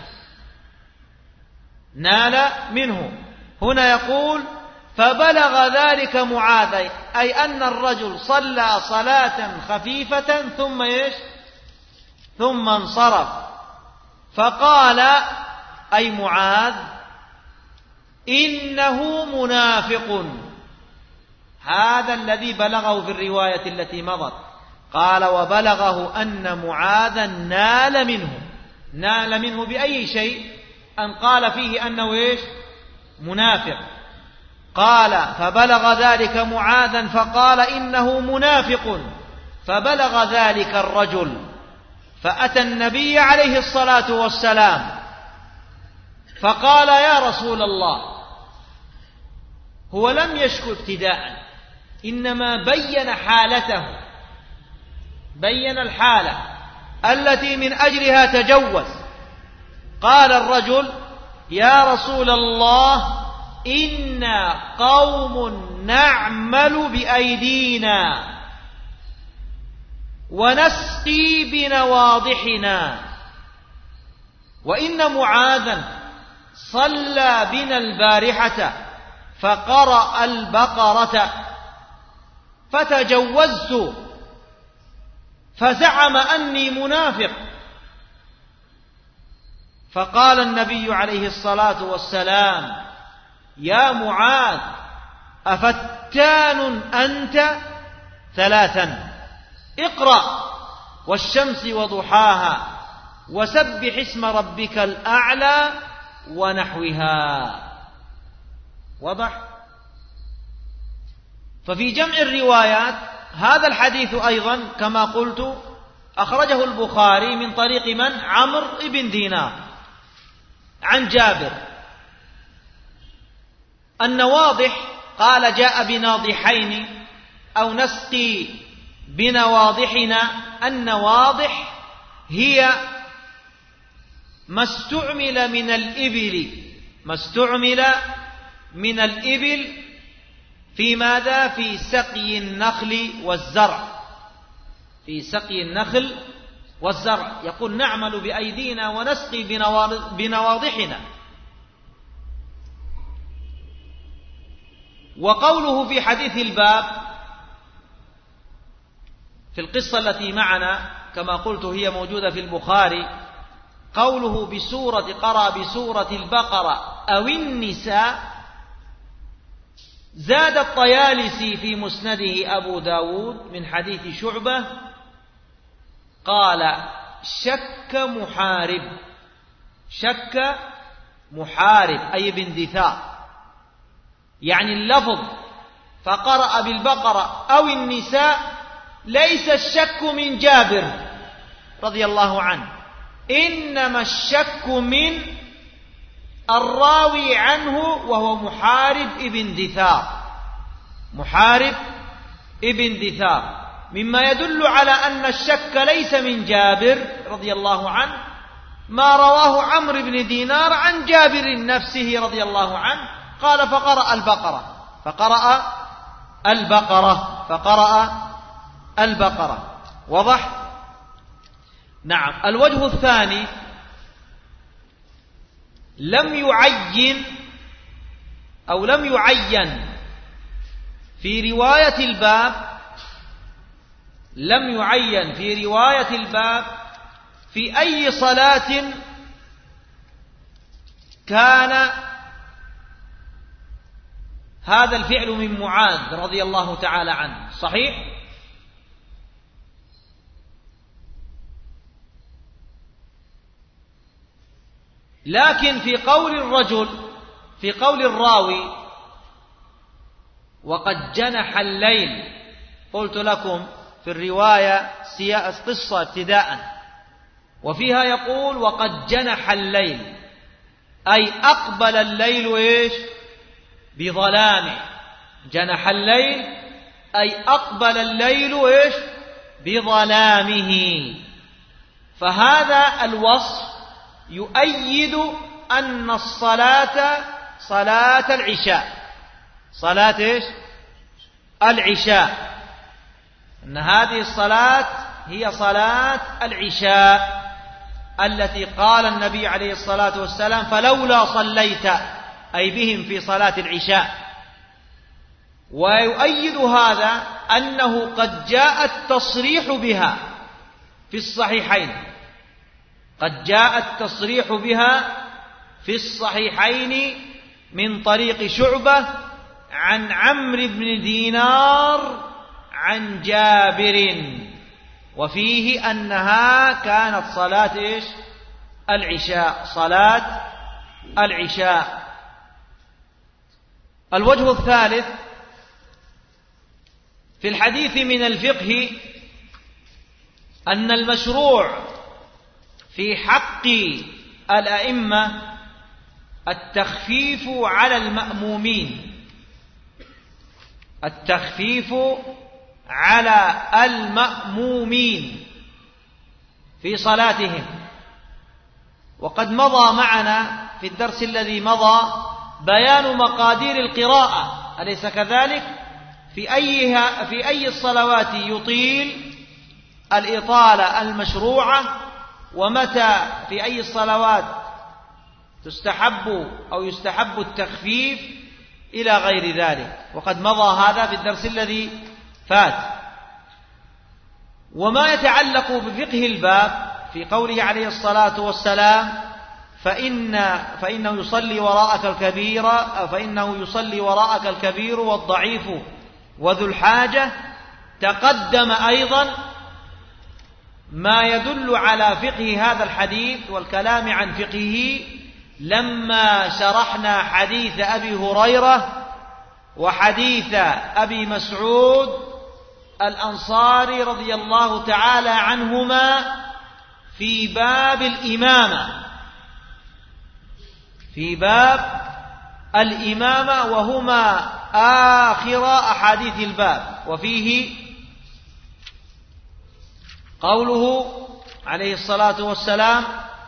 نال منه هنا يقول فبلغ ذلك معاذ، أي أن الرجل صلى صلاة خفيفة ثم إيش ثم انصرف فقال أي معاذ إنه منافق. هذا الذي بلغه في الرواية التي مضت. قال وبلغه أن معاذا نال منه. نال منه بأي شيء؟ أن قال فيه أنه إيش؟ منافق. قال فبلغ ذلك معاذا فقال إنه منافق. فبلغ ذلك الرجل فأتى النبي عليه الصلاة والسلام فقال يا رسول الله، هو لم يشكو ابتداء، إنما بين حالته، بين الحالة التي من أجلها تجوز. قال الرجل يا رسول الله إنا قوم نعمل بأيدينا ونسقي بنواضحنا، وإن معاذا صلى بنا البارحة فقرأ البقرة فتجوزت فزعم أني منافق. فقال النبي عليه الصلاة والسلام يا معاذ أفتان أنت؟ ثلاثا، اقرأ والشمس وضحاها وسبح اسم ربك الأعلى ونحوها. وضح؟ ففي جمع الروايات هذا الحديث أيضا كما قلت أخرجه البخاري من طريق من؟ عمرو بن دينار عن جابر. النواضح قال جاء بناضحين أو نسقي بنواضحنا. النواضح هي ما استعمل من الإبل، ما استعمل من الإبل في ماذا؟ في سقي النخل والزرع، في سقي النخل والزرع. يقول نعمل بأيدينا ونسقي بنواضحنا. وقوله في حديث الباب في القصة التي معنا كما قلت هي موجودة في البخاري، قوله بسورة قرأ بسورة البقرة أو النساء، زاد الطيالسي في مسنده أبو داود من حديث شعبة قال شك محارب، شك محارب أي باندثار، يعني اللفظ فقرأ بالبقرة أو النساء ليس الشك من جابر رضي الله عنه، إنما الشك من الراوي عنه وهو محارب ابن دثار، محارب ابن دثار، مما يدل على أن الشك ليس من جابر رضي الله عنه ما رواه عمرو بن دينار عن جابر نفسه رضي الله عنه قال فقرأ البقرة، فقرأ البقرة فقرأ البقرة. وضح؟ نعم. الوجه الثاني لم يعين أو لم يعين في رواية الباب، لم يعين في رواية الباب في أي صلاة كان هذا الفعل من معاذ رضي الله تعالى عنه. صحيح؟ لكن في قول الرجل، في قول الراوي وقد جنح الليل، قلت لكم في الرواية قصة ابتداء وفيها يقول وقد جنح الليل أي أقبل الليل إيش؟ بظلامه. جنح الليل أي أقبل الليل إيش؟ بظلامه. فهذا الوصف يؤيد أن الصلاة صلاة العشاء، صلاة إيش؟ العشاء، أن هذه الصلاة هي صلاة العشاء التي قال النبي عليه الصلاة والسلام فلولا صليت أي بهم في صلاة العشاء. ويؤيد هذا أنه قد جاء التصريح بها في الصحيحين قد جاء التصريح بها في الصحيحين من طريق شعبة عن عمرو بن دينار عن جابر، وفيه أنها كانت صلاة إيش؟ العشاء، صلاة العشاء. الوجه الثالث في الحديث من الفقه أن المشروع في حق الأئمة التخفيف على المأمومين، التخفيف على المأمومين في صلاتهم. وقد مضى معنا في الدرس الذي مضى بيان مقادير القراءة، أليس كذلك؟ في أيها في أي الصلوات يطيل الإطالة المشروعة، ومتى في أي الصلوات تستحب أو يستحب التخفيف إلى غير ذلك. وقد مضى هذا في الدرس الذي فات. وما يتعلق بفقه الباب في قوله عليه الصلاة والسلام فإن فإنه يصلي وراءك الكبير فإنه يصلي وراءك الكبير والضعيف وذو الحاجة، تقدم أيضا ما يدل على فقه هذا الحديث والكلام عن فقهه لما شرحنا حديث أبي هريرة وحديث أبي مسعود الأنصاري رضي الله تعالى عنهما في باب الإمامة، في باب الإمامة، وهما آخر أحاديث الباب. وفيه قوله عليه الصلاة والسلام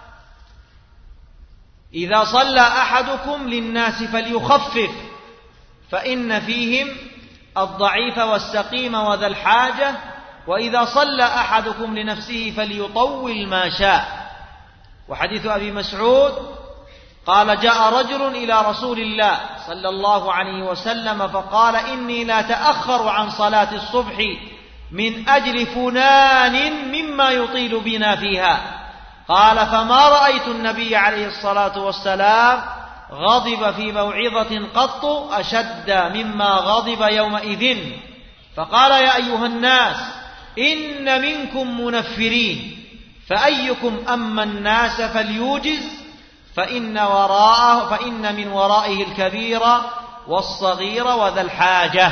إذا صلى أحدكم للناس فليخفف فإن فيهم الضعيف والسقيم وذا الحاجة، وإذا صلى أحدكم لنفسه فليطول ما شاء. وحديث أبي مسعود قال جاء رجل إلى رسول الله صلى الله عليه وسلم فقال إني لا تأخر عن صلاة الصبح من أجل فلان مما يطيل بنا فيها. قال فما رأيت النبي عليه الصلاة والسلام غضب في موعظة قط أشد مما غضب يومئذ. فقال يا أيها الناس إن منكم منفرين فأيكم أما الناس فليوجز فإن وراءه فإن من ورائه الكبير والصغير وذا الحاجة.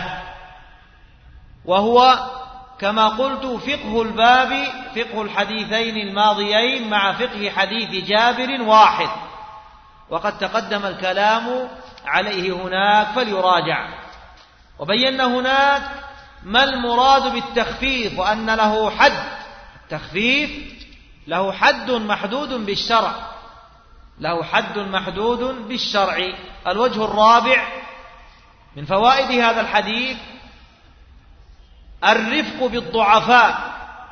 وهو كما قلت فقه الباب فقه الحديثين الماضيين مع فقه حديث جابر واحد، وقد تقدم الكلام عليه هناك فليراجع. وبينا هناك ما المراد بالتخفيف وأن له حد، التخفيف له حد محدود بالشرع، له حد محدود بالشرع. الوجه الرابع من فوائد هذا الحديث الرفق بالضعفاء،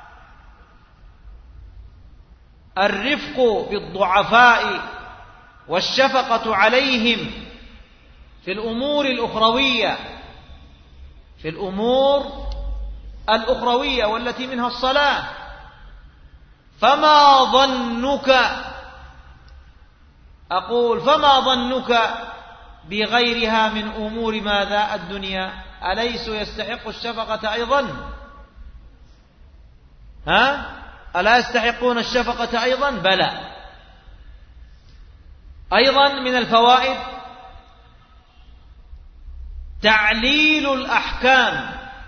الرفق بالضعفاء والشفقة عليهم في الأمور الأخروية، في الأمور الأخروية والتي منها الصلاة. فما ظنك أقول فما ظنك بغيرها من أمور ماذا الدنيا؟ أليسوا يستحق الشفقة أيضا؟ ها؟ ألا يستحقون الشفقة أيضا؟ بلى. أيضا من الفوائد تعليل الأحكام،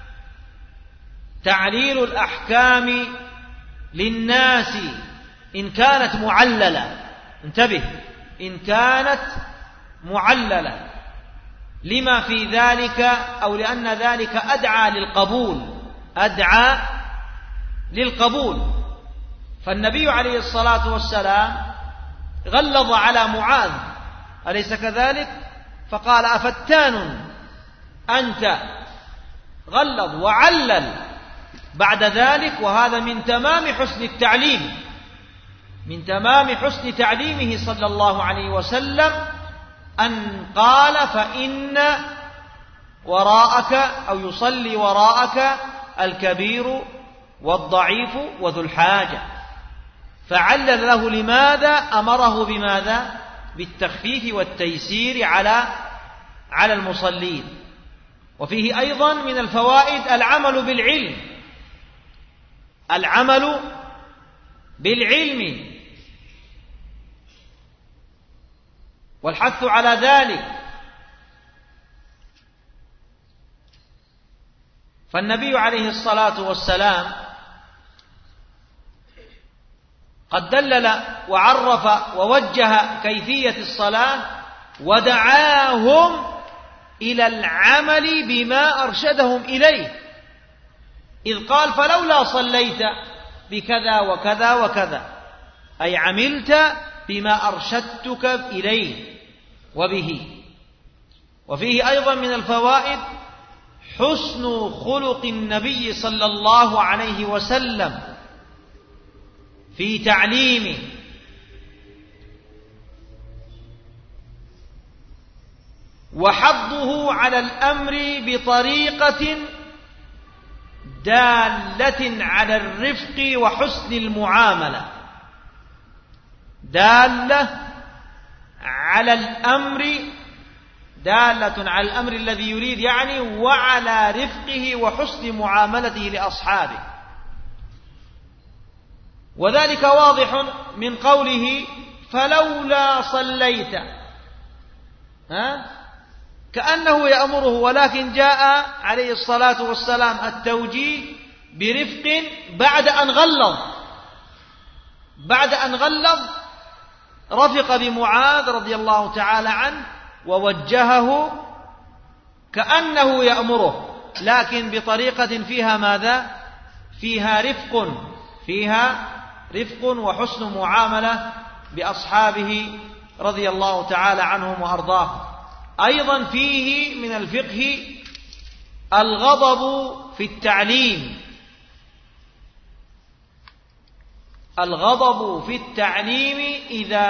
تعليل الأحكام للناس إن كانت معللة. انتبه، إن كانت معللة لما في ذلك أو لأن ذلك أدعى للقبول، أدعى للقبول. فالنبي عليه الصلاة والسلام غلظ على معاذ أليس كذلك؟ فقال أفتان أنت، غلظ وعلل بعد ذلك. وهذا من تمام حسن التعليم، من تمام حسن تعليمه صلى الله عليه وسلم أن قال فإن وراءك أو يصلي وراءك الكبير والضعيف وذو الحاجة. فعلل له لماذا أمره بماذا؟ بالتخفيف والتيسير على على المصلين. وفيه أيضا من الفوائد العمل بالعلم، العمل بالعلم والحث على ذلك. فالنبي عليه الصلاة والسلام قد دلل وعرف ووجه كيفية الصلاة ودعاهم إلى العمل بما أرشدهم إليه، إذ قال فلولا صليت بكذا وكذا وكذا، أي عملت بما أرشدتك إليه وبه. وفيه أيضا من الفوائد حسن خلق النبي صلى الله عليه وسلم في تعليمه، وحضه على الأمر بطريقة دالة على الرفق وحسن المعاملة، دالة على الأمر دالة على الأمر الذي يريد يعني، وعلى رفقه وحسن معاملته لأصحابه. وذلك واضح من قوله فلولا صليت، ها؟ كأنه يأمره، ولكن جاء عليه الصلاة والسلام التوجيه برفق بعد أن غلظ بعد أن غلظ رفق بمعاذ رضي الله تعالى عنه ووجهه كأنه يأمره، لكن بطريقة فيها ماذا؟ فيها رفق فيها رفق وحسن معاملة بأصحابه رضي الله تعالى عنهم وأرضاهم. أيضا فيه من الفقه الغضب في التعليم، الغضب في التعليم إذا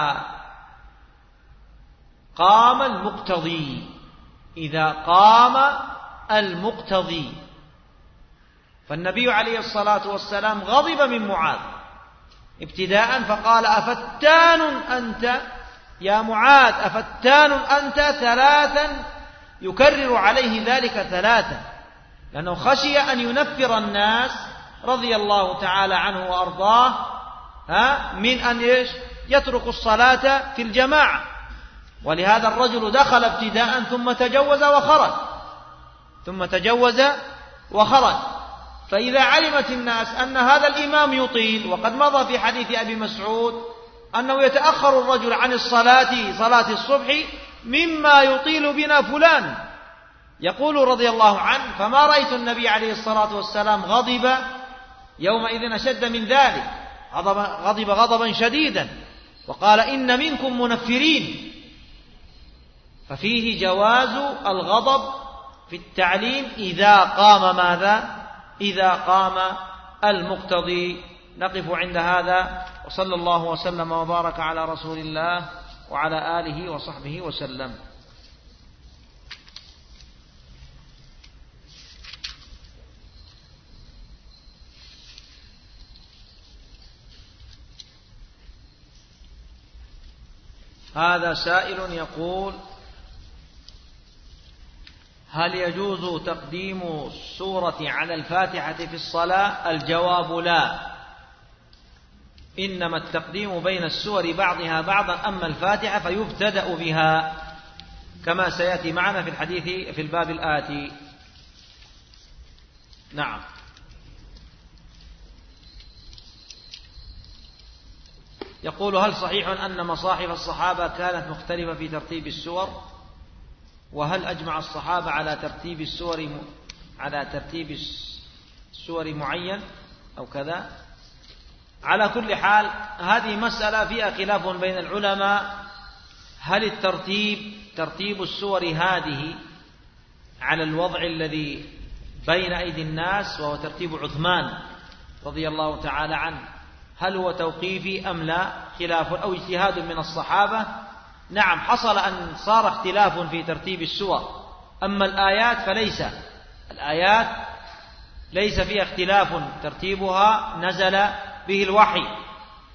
قام المقتضي إذا قام المقتضي فالنبي عليه الصلاة والسلام غضب من معاذ ابتداء فقال أفتان أنت يا معاذ، أفتان أنت، ثلاثا، يكرر عليه ذلك ثلاثا، لأنه خشي أن ينفر الناس رضي الله تعالى عنه وأرضاه ها من أن إيش يترك الصلاة في الجماعة. ولهذا الرجل دخل ابتداء ثم تجوز وخرج ثم تجوز وخرج فإذا علمت الناس أن هذا الإمام يطيل، وقد مضى في حديث أبي مسعود أنه يتأخر الرجل عن الصلاة صلاة الصبح مما يطيل بنا فلان، يقول رضي الله عنه فما رأيت النبي عليه الصلاة والسلام غضب يومئذ أشد من ذلك، غضب, غضب غضبا شديدا وقال إن منكم منفرين. ففيه جواز الغضب في التعليم إذا قام ماذا؟ إذا قام المقتضي. نقف عند هذا، وصلى الله وسلم وبارك على رسول الله وعلى آله وصحبه وسلم. هذا سائل يقول: هل يجوز تقديم السورة على الفاتحة في الصلاة؟ الجواب لا، إنما التقديم بين السور بعضها بعضا، أما الفاتحة فيبتدأ بها كما سيأتي معنا في الحديث في الباب الآتي. نعم. يقول: هل صحيح أن مصاحف الصحابة كانت مختلفة في ترتيب السور؟ وهل أجمع الصحابة على ترتيب السور على ترتيب السور معين أو كذا؟ على كل حال هذه مسألة فيها خلاف بين العلماء، هل الترتيب ترتيب السور هذه على الوضع الذي بين أيدي الناس وهو ترتيب عثمان رضي الله تعالى عنه، هل هو توقيفي أم لا؟ خلاف أو اجتهاد من الصحابة. نعم، حصل أن صار اختلاف في ترتيب السور، أما الآيات فليس، الآيات ليس فيها اختلاف، ترتيبها نزل به الوحي،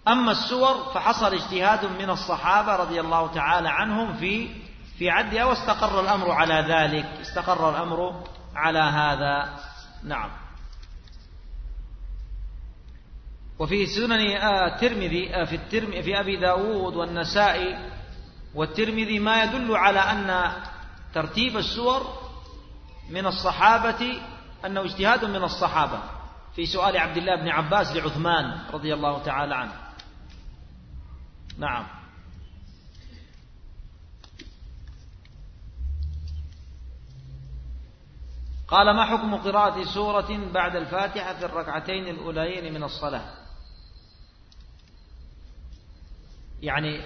أما السور فحصل اجتهاد من الصحابة رضي الله تعالى عنهم في في عدها، واستقر الأمر على ذلك، استقر الأمر على هذا. نعم. وفي سنن الترمذي في الترمذي في أبي داود والنسائي والترمذي ما يدل على أن ترتيب السور من الصحابة أنه اجتهاد من الصحابة في سؤال عبد الله بن عباس لعثمان رضي الله تعالى عنه. نعم. قال: ما حكم قراءة سورة بعد الفاتحة في الركعتين الأوليين من الصلاة؟ يعني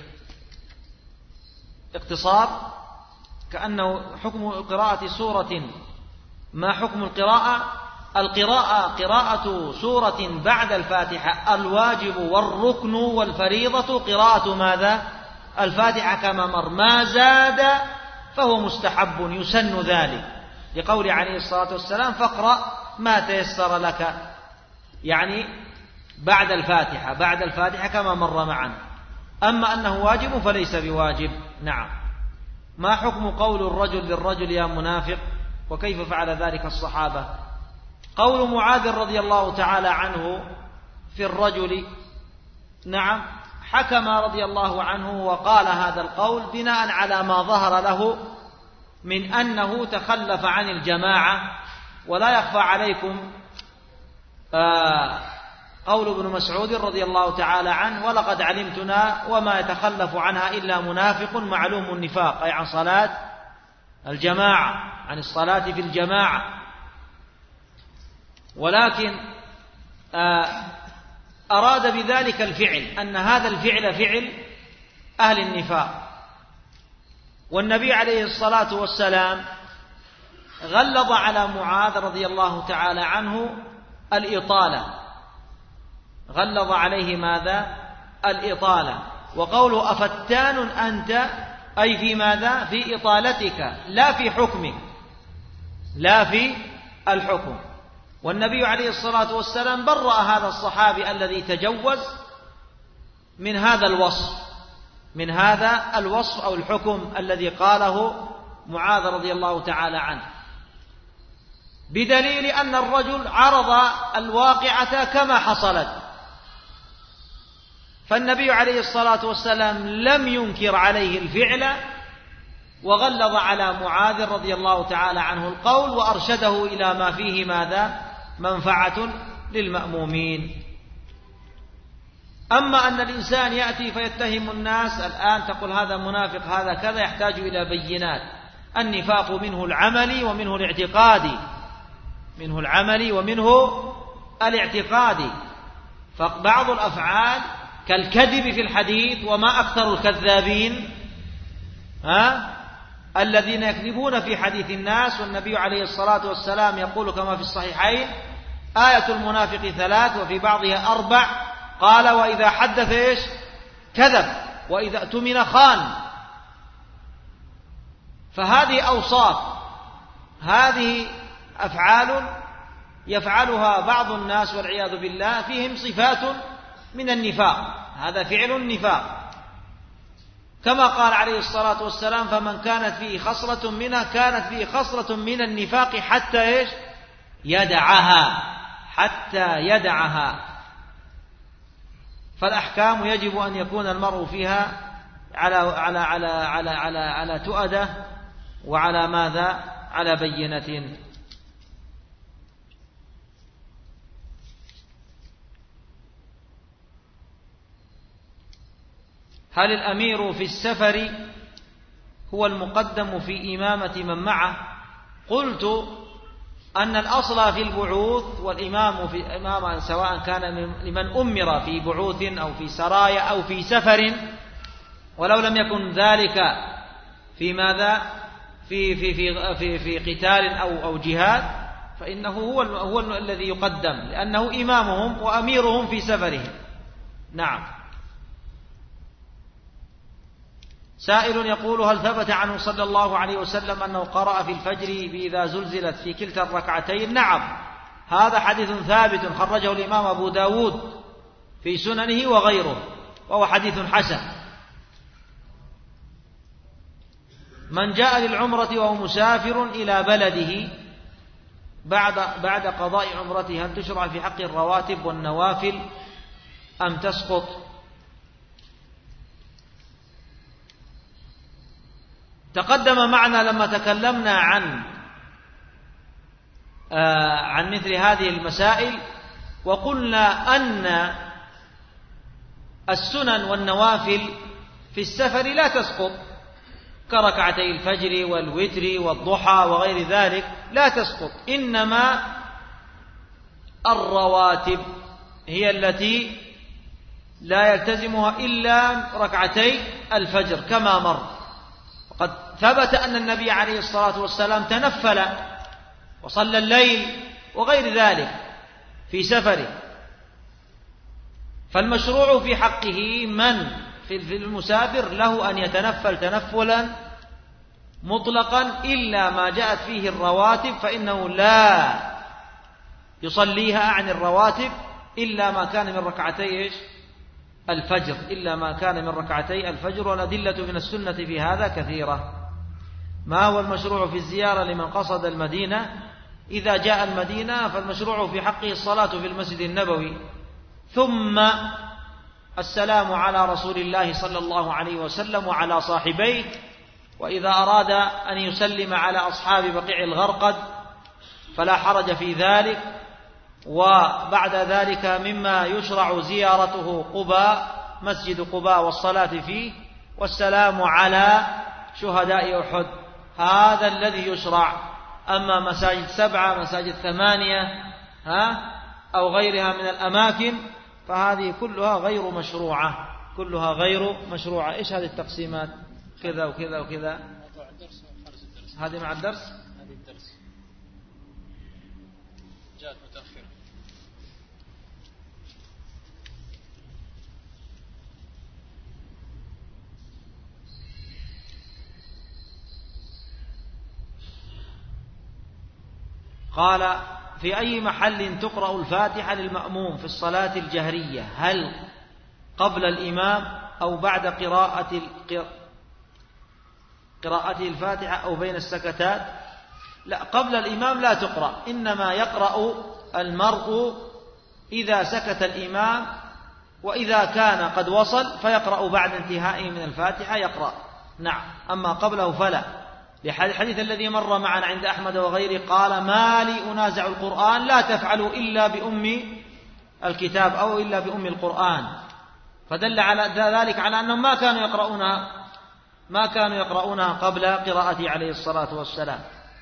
اقتصار، كأنه حكم قراءة سورة. ما حكم القراءة؟ القراءة قراءة سورة بعد الفاتحة الواجب والركن والفريضة قراءة ماذا؟ الفاتحة كما مر. ما زاد فهو مستحب يسن ذلك، لقول عليه الصلاة والسلام: فاقرأ ما تيسر لك، يعني بعد الفاتحة بعد الفاتحة كما مر معنا. أما أنه واجب فليس بواجب. نعم. ما حكم قول الرجل للرجل يا منافق، وكيف فعل ذلك الصحابة؟ قول معاذ رضي الله تعالى عنه في الرجل، نعم، حكم رضي الله عنه وقال هذا القول بناء على ما ظهر له من أنه تخلف عن الجماعة. ولا يخفى عليكم آه قول ابن مسعود رضي الله تعالى عنه: ولقد علمتنا وما يتخلف عنها إلا منافق معلوم النفاق، أي عن صلاة الجماعة، عن الصلاة في الجماعة. ولكن آه أراد بذلك الفعل، أن هذا الفعل فعل أهل النفاق. والنبي عليه الصلاة والسلام غلظ على معاذ رضي الله تعالى عنه الإطالة، غلظ عليه ماذا؟ الإطالة. وقوله: أفتان أنت، أي في ماذا؟ في إطالتك، لا في حكمك، لا في الحكم. والنبي عليه الصلاة والسلام برأ هذا الصحابي الذي تجوز من هذا الوصف، من هذا الوصف أو الحكم الذي قاله معاذ رضي الله تعالى عنه، بدليل أن الرجل عرض الواقعة كما حصلت. فالنبي عليه الصلاة والسلام لم ينكر عليه الفعل، وغلظ على معاذ رضي الله تعالى عنه القول، وأرشده إلى ما فيه ماذا؟ منفعة للمأمومين. أما أن الإنسان يأتي فيتهم الناس الآن، تقول هذا منافق هذا كذا، يحتاج إلى بينات. النفاق منه العملي ومنه الاعتقادي، منه العملي ومنه الاعتقادي. فبعض الأفعال كالكذب في الحديث، وما أكثر الكذابين ها الذين يكذبون في حديث الناس. والنبي عليه الصلاة والسلام يقول كما في الصحيحين: آية المنافق ثلاث، وفي بعضها أربع. قال: وإذا حدث إيش؟ كذب، وإذا اؤتمن خان. فهذه أوصاف، هذه أفعال يفعلها بعض الناس والعياذ بالله، فيهم صفات من النفاق، هذا فعل النفاق. كما قال عليه الصلاة والسلام: فمن كانت فيه خصلة منها كانت فيه خصلة من النفاق حتى إيش؟ يدعها، حتى يدعها. فالأحكام يجب أن يكون المرء فيها على على على على على على تؤدة، وعلى ماذا؟ على بينة. هل الأمير في السفر هو المقدم في إمامة من معه؟ قلت أن الأصل في البعوث والإمام في إمامة، سواء كان لمن أمر في بعوث أو في سرايا أو في سفر، ولو لم يكن ذلك في ماذا؟ في في في في, في قتال أو أو جهاد، فإنه هو هو الذي يقدم، لأنه إمامهم وأميرهم في سفرهم. نعم. سائل يقول: هل ثبت عنه صلى الله عليه وسلم أنه قرأ في الفجر بإذا زلزلت في كلتا الركعتين؟ نعم، هذا حديث ثابت خرجه الإمام أبو داود في سننه وغيره، وهو حديث حسن. من جاء للعمرة وهو مسافر إلى بلده بعد بعد قضاء عمرته هل تشرع في حق الرواتب والنوافل أم تسقط؟ تقدم معنا لما تكلمنا عن آه عن مثل هذه المسائل وقلنا أن السنن والنوافل في السفر لا تسقط، كركعتي الفجر والوتر والضحى وغير ذلك لا تسقط، إنما الرواتب هي التي لا يلتزمها إلا ركعتي الفجر كما مر. وقد ثبت أن النبي عليه الصلاة والسلام تنفل وصلى الليل وغير ذلك في سفره، فالمشروع في حقه من في المسافر له أن يتنفل تنفلا مطلقا إلا ما جاءت فيه الرواتب، فإنه لا يصليها عن الرواتب إلا ما كان من ركعتي الفجر إلا ما كان من ركعتي الفجر. والأدلة من السنة في هذا كثيرة. ما هو المشروع في الزيارة لمن قصد المدينة؟ إذا جاء المدينة فالمشروع في حقه الصلاة في المسجد النبوي، ثم السلام على رسول الله صلى الله عليه وسلم وعلى صاحبيه، وإذا أراد أن يسلم على أصحاب بقيع الغرقد فلا حرج في ذلك. وبعد ذلك مما يشرع زيارته قباء، مسجد قباء والصلاة فيه والسلام على شهداء أحد، هذا الذي يشرع. أما مساجد سبعة مساجد ثمانية ها أو غيرها من الأماكن فهذه كلها غير مشروعة، كلها غير مشروعة. إيش هذه التقسيمات؟ كذا وكذا وكذا. هذه مع الدرس، هذه الدرس جاءت متأخرة. قال: في أي محل تقرأ الفاتحة للمأموم في الصلاة الجهرية؟ هل قبل الإمام أو بعد قراءة قراءته الفاتحة أو بين السكتات؟ لا، قبل الإمام لا تقرأ، إنما يقرأ المرء إذا سكت الإمام، وإذا كان قد وصل فيقرأ بعد انتهائه من الفاتحة يقرأ. نعم، أما قبله فلا. لحديث الذي مر معنا عند أحمد وغيره قال: ما لي أنازع القرآن، لا تفعلوا إلا بأم الكتاب أو إلا بأم القرآن. فدل على ذلك على أنهم ما كانوا يقرؤونها ما كانوا يقرؤونها قبل قراءته عليه الصلاة والسلام.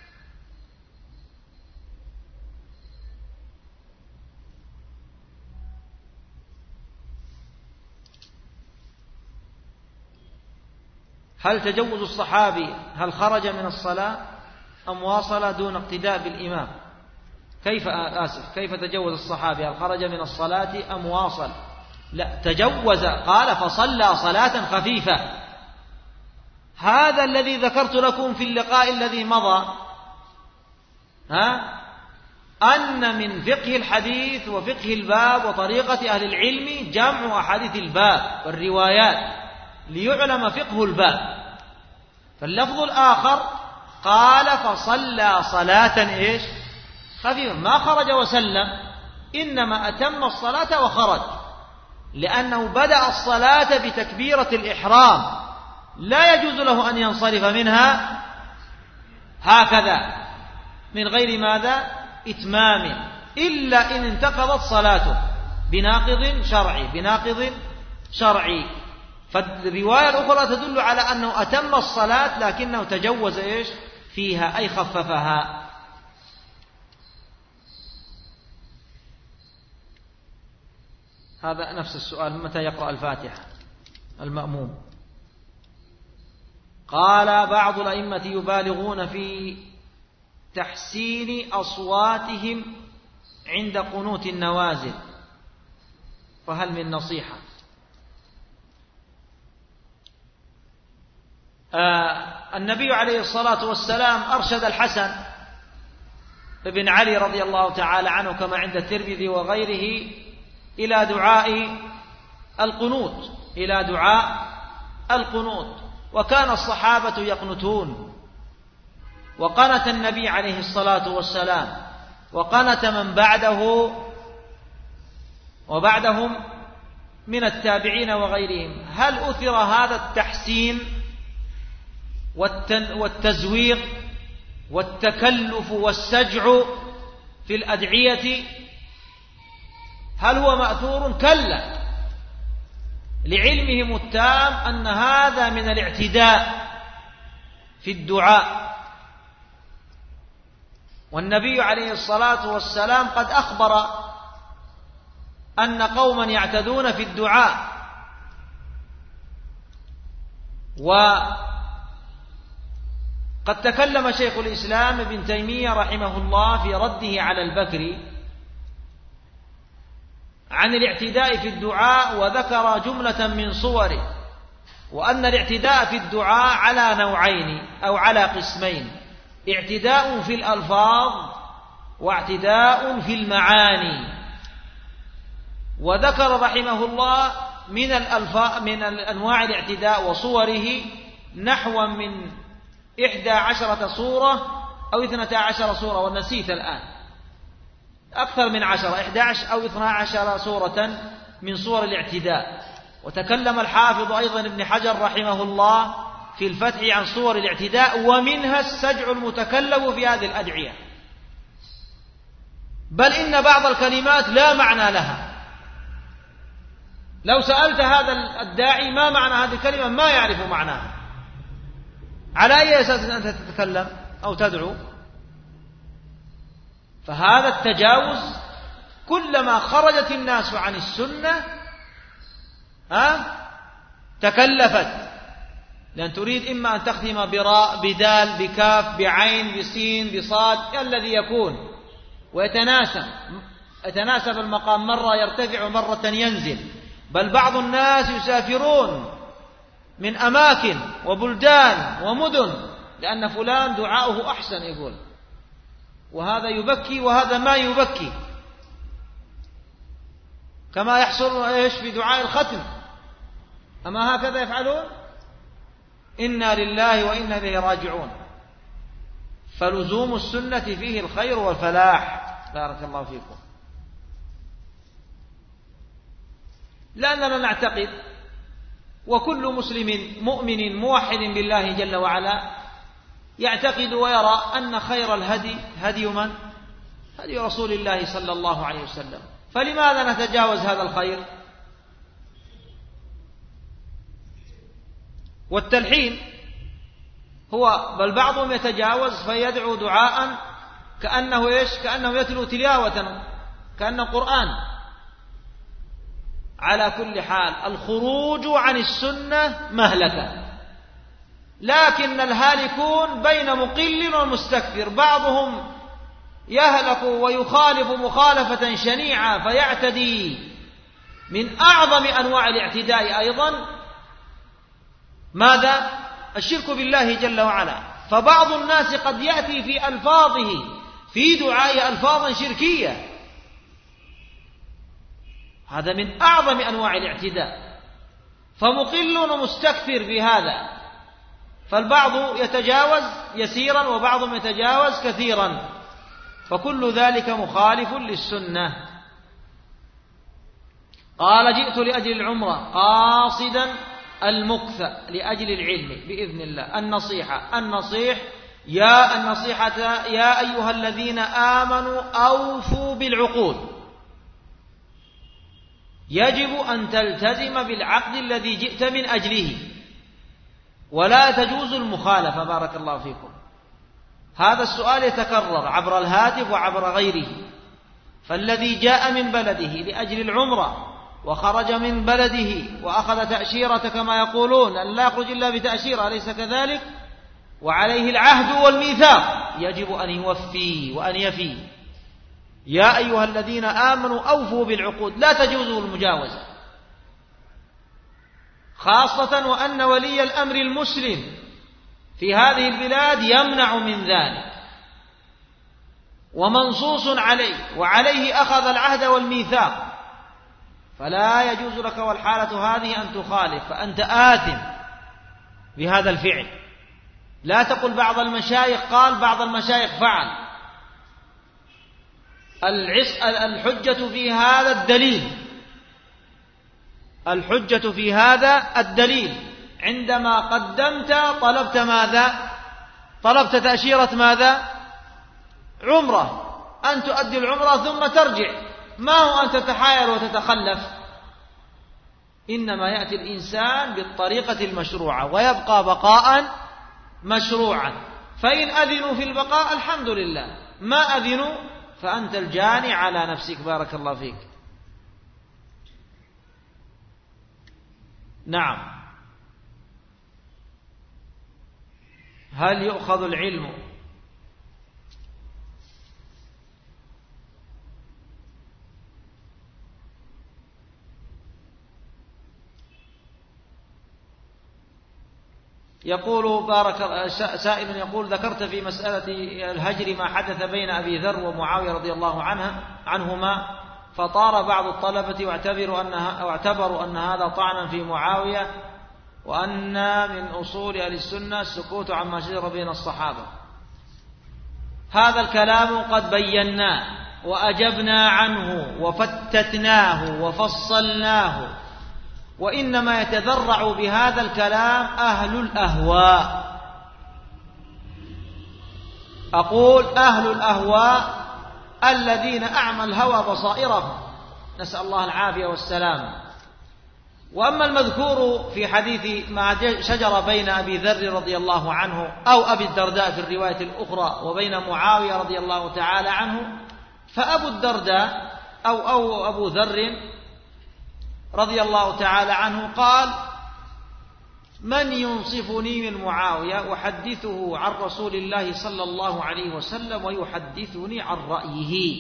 هل تجوز الصحابي هل خرج من الصلاة أم واصل دون اقتداء بالإمام؟ كيف آسف كيف تجوز الصحابي؟ هل خرج من الصلاة أم واصل؟ لا، تجوز. قال: فصلى صلاة خفيفة. هذا الذي ذكرت لكم في اللقاء الذي مضى، ها أن من فقه الحديث وفقه الباب وطريقة أهل العلم جمع أحاديث الباب والروايات ليعلم فقه الباب. فاللفظ الآخر قال: فصلى صلاة إيش؟ خفيفة، ما خرج وسلم، إنما أتم الصلاة وخرج، لأنه بدأ الصلاة بتكبيرة الإحرام، لا يجوز له أن ينصرف منها هكذا من غير ماذا؟ إتمام، إلا إن انتقضت صلاته بناقض شرعي بناقض شرعي. فالرواية الأخرى تدل على أنه أتم الصلاة لكنه تجوز إيش فيها، أي خففها. هذا نفس السؤال: متى يقرأ الفاتحة المأموم؟ قال: بعض الأئمة يبالغون في تحسين أصواتهم عند قنوت النوازل، فهل من نصيحة؟ آه النبي عليه الصلاة والسلام أرشد الحسن بن علي رضي الله تعالى عنه كما عند الترمذي وغيره إلى دعاء القنوت، إلى دعاء القنوت. وكان الصحابة يقنتون، وقنت النبي عليه الصلاة والسلام، وقنت من بعده وبعدهم من التابعين وغيرهم. هل أثر هذا التحسين والتزويق والتكلف والسجع في الأدعية؟ هل هو مأثور؟ كلا، لعلمهم التام أن هذا من الاعتداء في الدعاء. والنبي عليه الصلاة والسلام قد أخبر أن قوما يعتدون في الدعاء. وقد تكلم شيخ الإسلام ابن تيمية رحمه الله في رده على البكري عن الاعتداء في الدعاء، وذكر جملة من صوره، وأن الاعتداء في الدعاء على نوعين أو على قسمين: اعتداء في الألفاظ واعتداء في المعاني. وذكر رحمه الله من الألفاظ من أنواع الاعتداء وصوره نحو من إحدى عشرة صورة أو اثنتا عشر صورة، ونسيت الآن، أكثر من عشرة، إحدى عشر أو اثنا عشر صورة من صور الاعتداء. وتكلم الحافظ أيضا ابن حجر رحمه الله في الفتح عن صور الاعتداء، ومنها السجع المتكلم في هذه الأدعية، بل إن بعض الكلمات لا معنى لها. لو سألت هذا الداعي ما معنى هذه الكلمة ما يعرف معناها، على أي أساس أنت تتكلم أو تدعو؟ فهذا التجاوز كلما خرجت الناس عن السنة ها تكلفت، لأن تريد إما أن تختم براء بدال بكاف بعين بسين بصاد الذي يكون، ويتناسب يتناسب المقام، مرة يرتفع ومرة ينزل. بل بعض الناس يسافرون من أماكن وبلدان ومدن لأن فلان دعاؤه أحسن يقول، وهذا يبكي وهذا ما يبكي، كما يحصل إيش في دعاء الختم. أما هكذا يفعلون؟ إنا لله وإنا إليه راجعون. فلزوم السنة فيه الخير والفلاح. بارك الله فيكم. لأننا نعتقد، وكل مسلم مؤمن موحد بالله جل وعلا يعتقد ويرى أن خير الهدي هدي من؟ هدي رسول الله صلى الله عليه وسلم. فلماذا نتجاوز هذا الخير؟ والتلحين هو، بل بعضهم يتجاوز فيدعو دعاء كأنه إيش؟ كأنه يتلو تلاوة، كأنه قرآن. على كل حال الخروج عن السنة مهلكة، لكن الهالكون بين مقل ومستكثر. بعضهم يهلك ويخالف مخالفة شنيعة فيعتدي. من أعظم أنواع الاعتداء أيضا ماذا؟ الشرك بالله جل وعلا. فبعض الناس قد يأتي في ألفاظه في دعائه ألفاظا شركية، هذا من أعظم أنواع الاعتداء. فمقل ومستكثر في هذا، فالبعض يتجاوز يسيرا وبعضهم يتجاوز كثيرا، فكل ذلك مخالف للسنة. قال: جئت لأجل العمرة قاصدا المكث لأجل العلم بإذن الله. النصيحة النصيح يا النصيحة يا أيها الذين آمنوا أوفوا بالعقود. يجب أن تلتزم بالعقد الذي جئت من أجله، ولا تجوز المخالفة. بارك الله فيكم. هذا السؤال يتكرر عبر الهاتف وعبر غيره. فالذي جاء من بلده لأجل العمرة وخرج من بلده وأخذ تأشيرة كما يقولون، أن لا يخرج إلا بتأشيرة، أليس كذلك؟ وعليه العهد والميثاق، يجب أن يوفي وأن يفي. يا أيها الذين آمنوا أوفوا بالعقود، لا تجوز المجاوزة، خاصة وأن ولي الأمر المسلم في هذه البلاد يمنع من ذلك ومنصوص عليه، وعليه أخذ العهد والميثاق. فلا يجوز لك والحالة هذه أن تخالف، فأنت آثم بهذا الفعل. لا تقل بعض المشايخ قال بعض المشايخ فعل. الحجة في هذا الدليل، الحجة في هذا الدليل. عندما قدمت طلبت ماذا؟ طلبت تأشيرة ماذا؟ عمرة، أن تؤدي العمرة ثم ترجع، ما هو أن تتحايل وتتخلف. إنما يأتي الإنسان بالطريقة المشروعة ويبقى بقاء مشروعا. فإن أذنوا في البقاء الحمد لله، ما أذنوا فأنت الجاني على نفسك. بارك الله فيك. نعم. هل يؤخذ العلم يقول بارك سائل يقول ذكرت في مسألة الهجر ما حدث بين أبي ذر ومعاوية رضي الله عنها عنهما، فطار بعض الطلبة واعتبروا أنها واعتبروا أن هذا طعنا في معاوية، وأن من أصول أهل السنة السكوت عما شجر بين الصحابة. هذا الكلام قد بيناه وأجبنا عنه وفتتناه وفصلناه، وإنما يتذرع بهذا الكلام أهل الأهواء. أقول أهل الأهواء الذين أعمى الهوى بصائرهم، نسأل الله العافية والسلام. وأما المذكور في حديث ما شجر بين أبي ذر رضي الله عنه أو أبي الدرداء في الرواية الأخرى وبين معاوية رضي الله تعالى عنه، فأبو الدرداء أو, أو أبو ذر رضي الله تعالى عنه قال: من ينصفني من معاوية وحدثه عن رسول الله صلى الله عليه وسلم ويحدثني عن رأيه.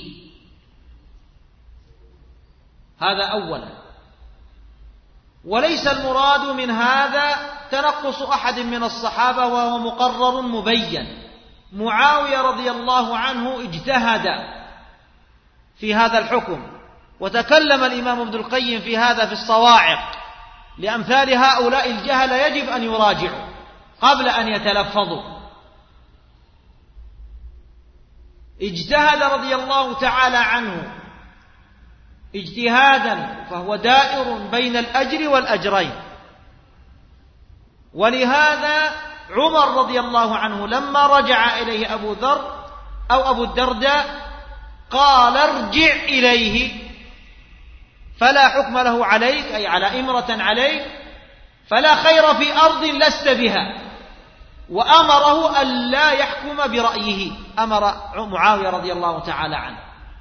هذا أولا. وليس المراد من هذا تنقص أحد من الصحابة، وهو مقرر مبين. معاوية رضي الله عنه اجتهد في هذا الحكم، وتكلم الإمام ابن القيم في هذا في الصواعق. لأمثال هؤلاء الجهل يجب أن يراجعوا قبل أن يتلفظوا. اجتهد رضي الله تعالى عنه اجتهادا فهو دائر بين الأجر والأجرين. ولهذا عمر رضي الله عنه لما رجع إليه أبو ذر أو أبو الدرداء قال: ارجع إليه فلا حكم له عليك، أي على إمرة عليك، فلا خير في أرض لست بها. وأمره أن لا يحكم برأيه، أمر معاوية رضي الله تعالى عنه.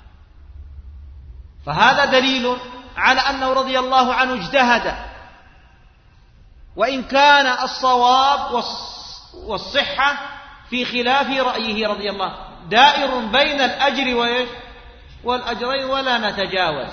فهذا دليل على أنه رضي الله عنه اجتهد، وإن كان الصواب والصحة في خلاف رأيه رضي الله، دائر بين الأجر والأجرين ولا نتجاوز.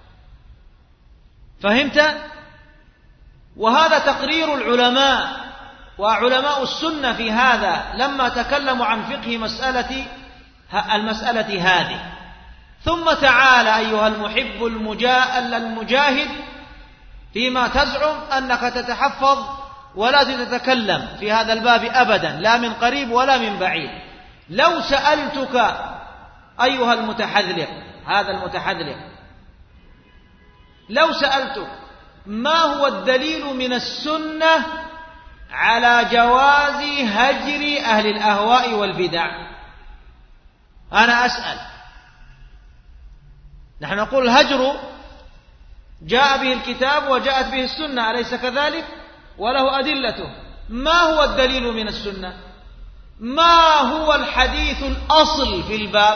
فهمت؟ وهذا تقرير العلماء وعلماء السنة في هذا لما تكلموا عن فقه مسألة المسألة هذه. ثم تعال أيها المحب المجاهد فيما تزعم أنك تتحفظ ولا تتكلم في هذا الباب أبدا، لا من قريب ولا من بعيد. لو سألتك أيها المتحذلق، هذا المتحذلق، لو سألتك ما هو الدليل من السنة على جواز هجر أهل الأهواء والبدع، أنا أسأل. نحن نقول الهجر جاء به الكتاب وجاءت به السنة، أليس كذلك؟ وله أدلته. ما هو الدليل من السنة؟ ما هو الحديث الأصل في الباب؟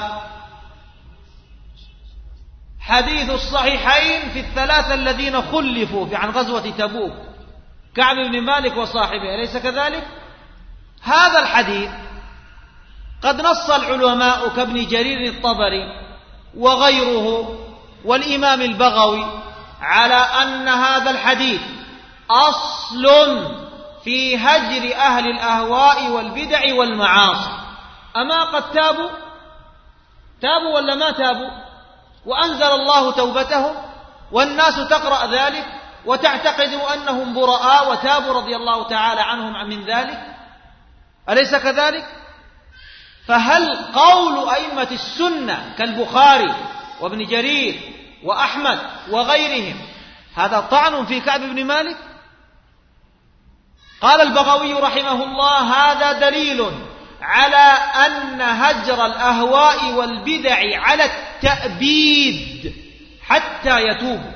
حديث الصحيحين في الثلاثة الذين خلفوا في عن غزوة تبوك، كعب بن مالك وصاحبه، أليس كذلك؟ هذا الحديث قد نص العلماء كابن جرير الطبري وغيره والإمام البغوي على أن هذا الحديث أصل في هجر أهل الأهواء والبدع والمعاصي. أما قد تابوا؟ تابوا ولا ما تابوا؟ وأنزل الله توبتهم؟ والناس تقرأ ذلك وتعتقد أنهم براء وتابوا رضي الله تعالى عنهم من ذلك، أليس كذلك؟ فهل قول أئمة السنة كالبخاري وابن جرير وأحمد وغيرهم هذا طعن في كعب بن مالك؟ قال البغوي رحمه الله: هذا دليل على أن هجر الأهواء والبدع على التأبيد حتى يتوبوا.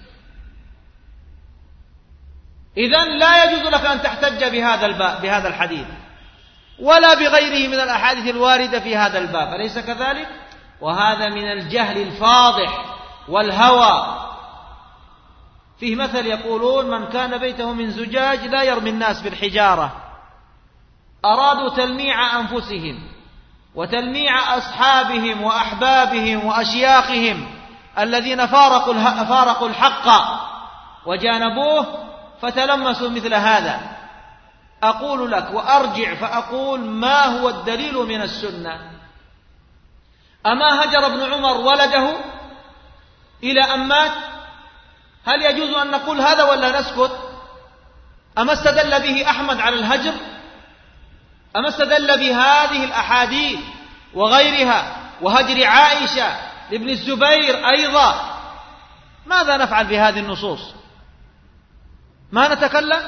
إذن لا يجوز لك أن تحتج بهذا الباب بهذا الحديث ولا بغيره من الأحاديث الواردة في هذا الباب، أليس كذلك؟ وهذا من الجهل الفاضح والهوى. فيه مثل يقولون: من كان بيته من زجاج لا يرمي الناس بالحجارة. أرادوا تلميع أنفسهم وتلميع أصحابهم وأحبابهم وأشياخهم الذين فارقوا فارقوا الحق وجانبوه، فتلمسوا مثل هذا. أقول لك وأرجع فأقول: ما هو الدليل من السنة؟ أما هجر ابن عمر ولده إلى أن مات؟ هل يجوز أن نقول هذا ولا نسكت؟ أما استدل به أحمد على الهجر؟ أما استدل بهذه الأحاديث وغيرها وهجر عائشة لابن الزبير أيضا؟ ماذا نفعل بهذه النصوص؟ ما نتكلم؟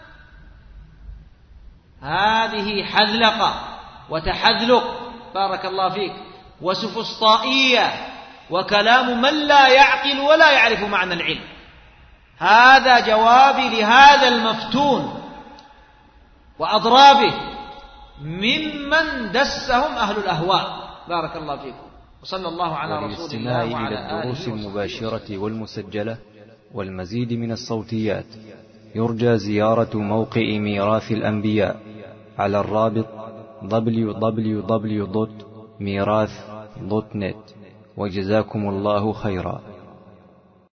هذه حذلقة وتحذلق بارك الله فيك وسفسطائية وكلام من لا يعقل ولا يعرف معنى العلم. هذا جوابي لهذا المفتون وأضرابه ممن دسهم أهل الأهواء. بارك الله فيكم، وصلى الله على رسول الله وعلى آله. للدروس المباشرة والمسجلة والمزيد من الصوتيات يرجى زيارة موقع ميراث الأنبياء على الرابط دبليو دبليو دبليو دوت ميراث دوت نت. وجزاكم الله خيرا.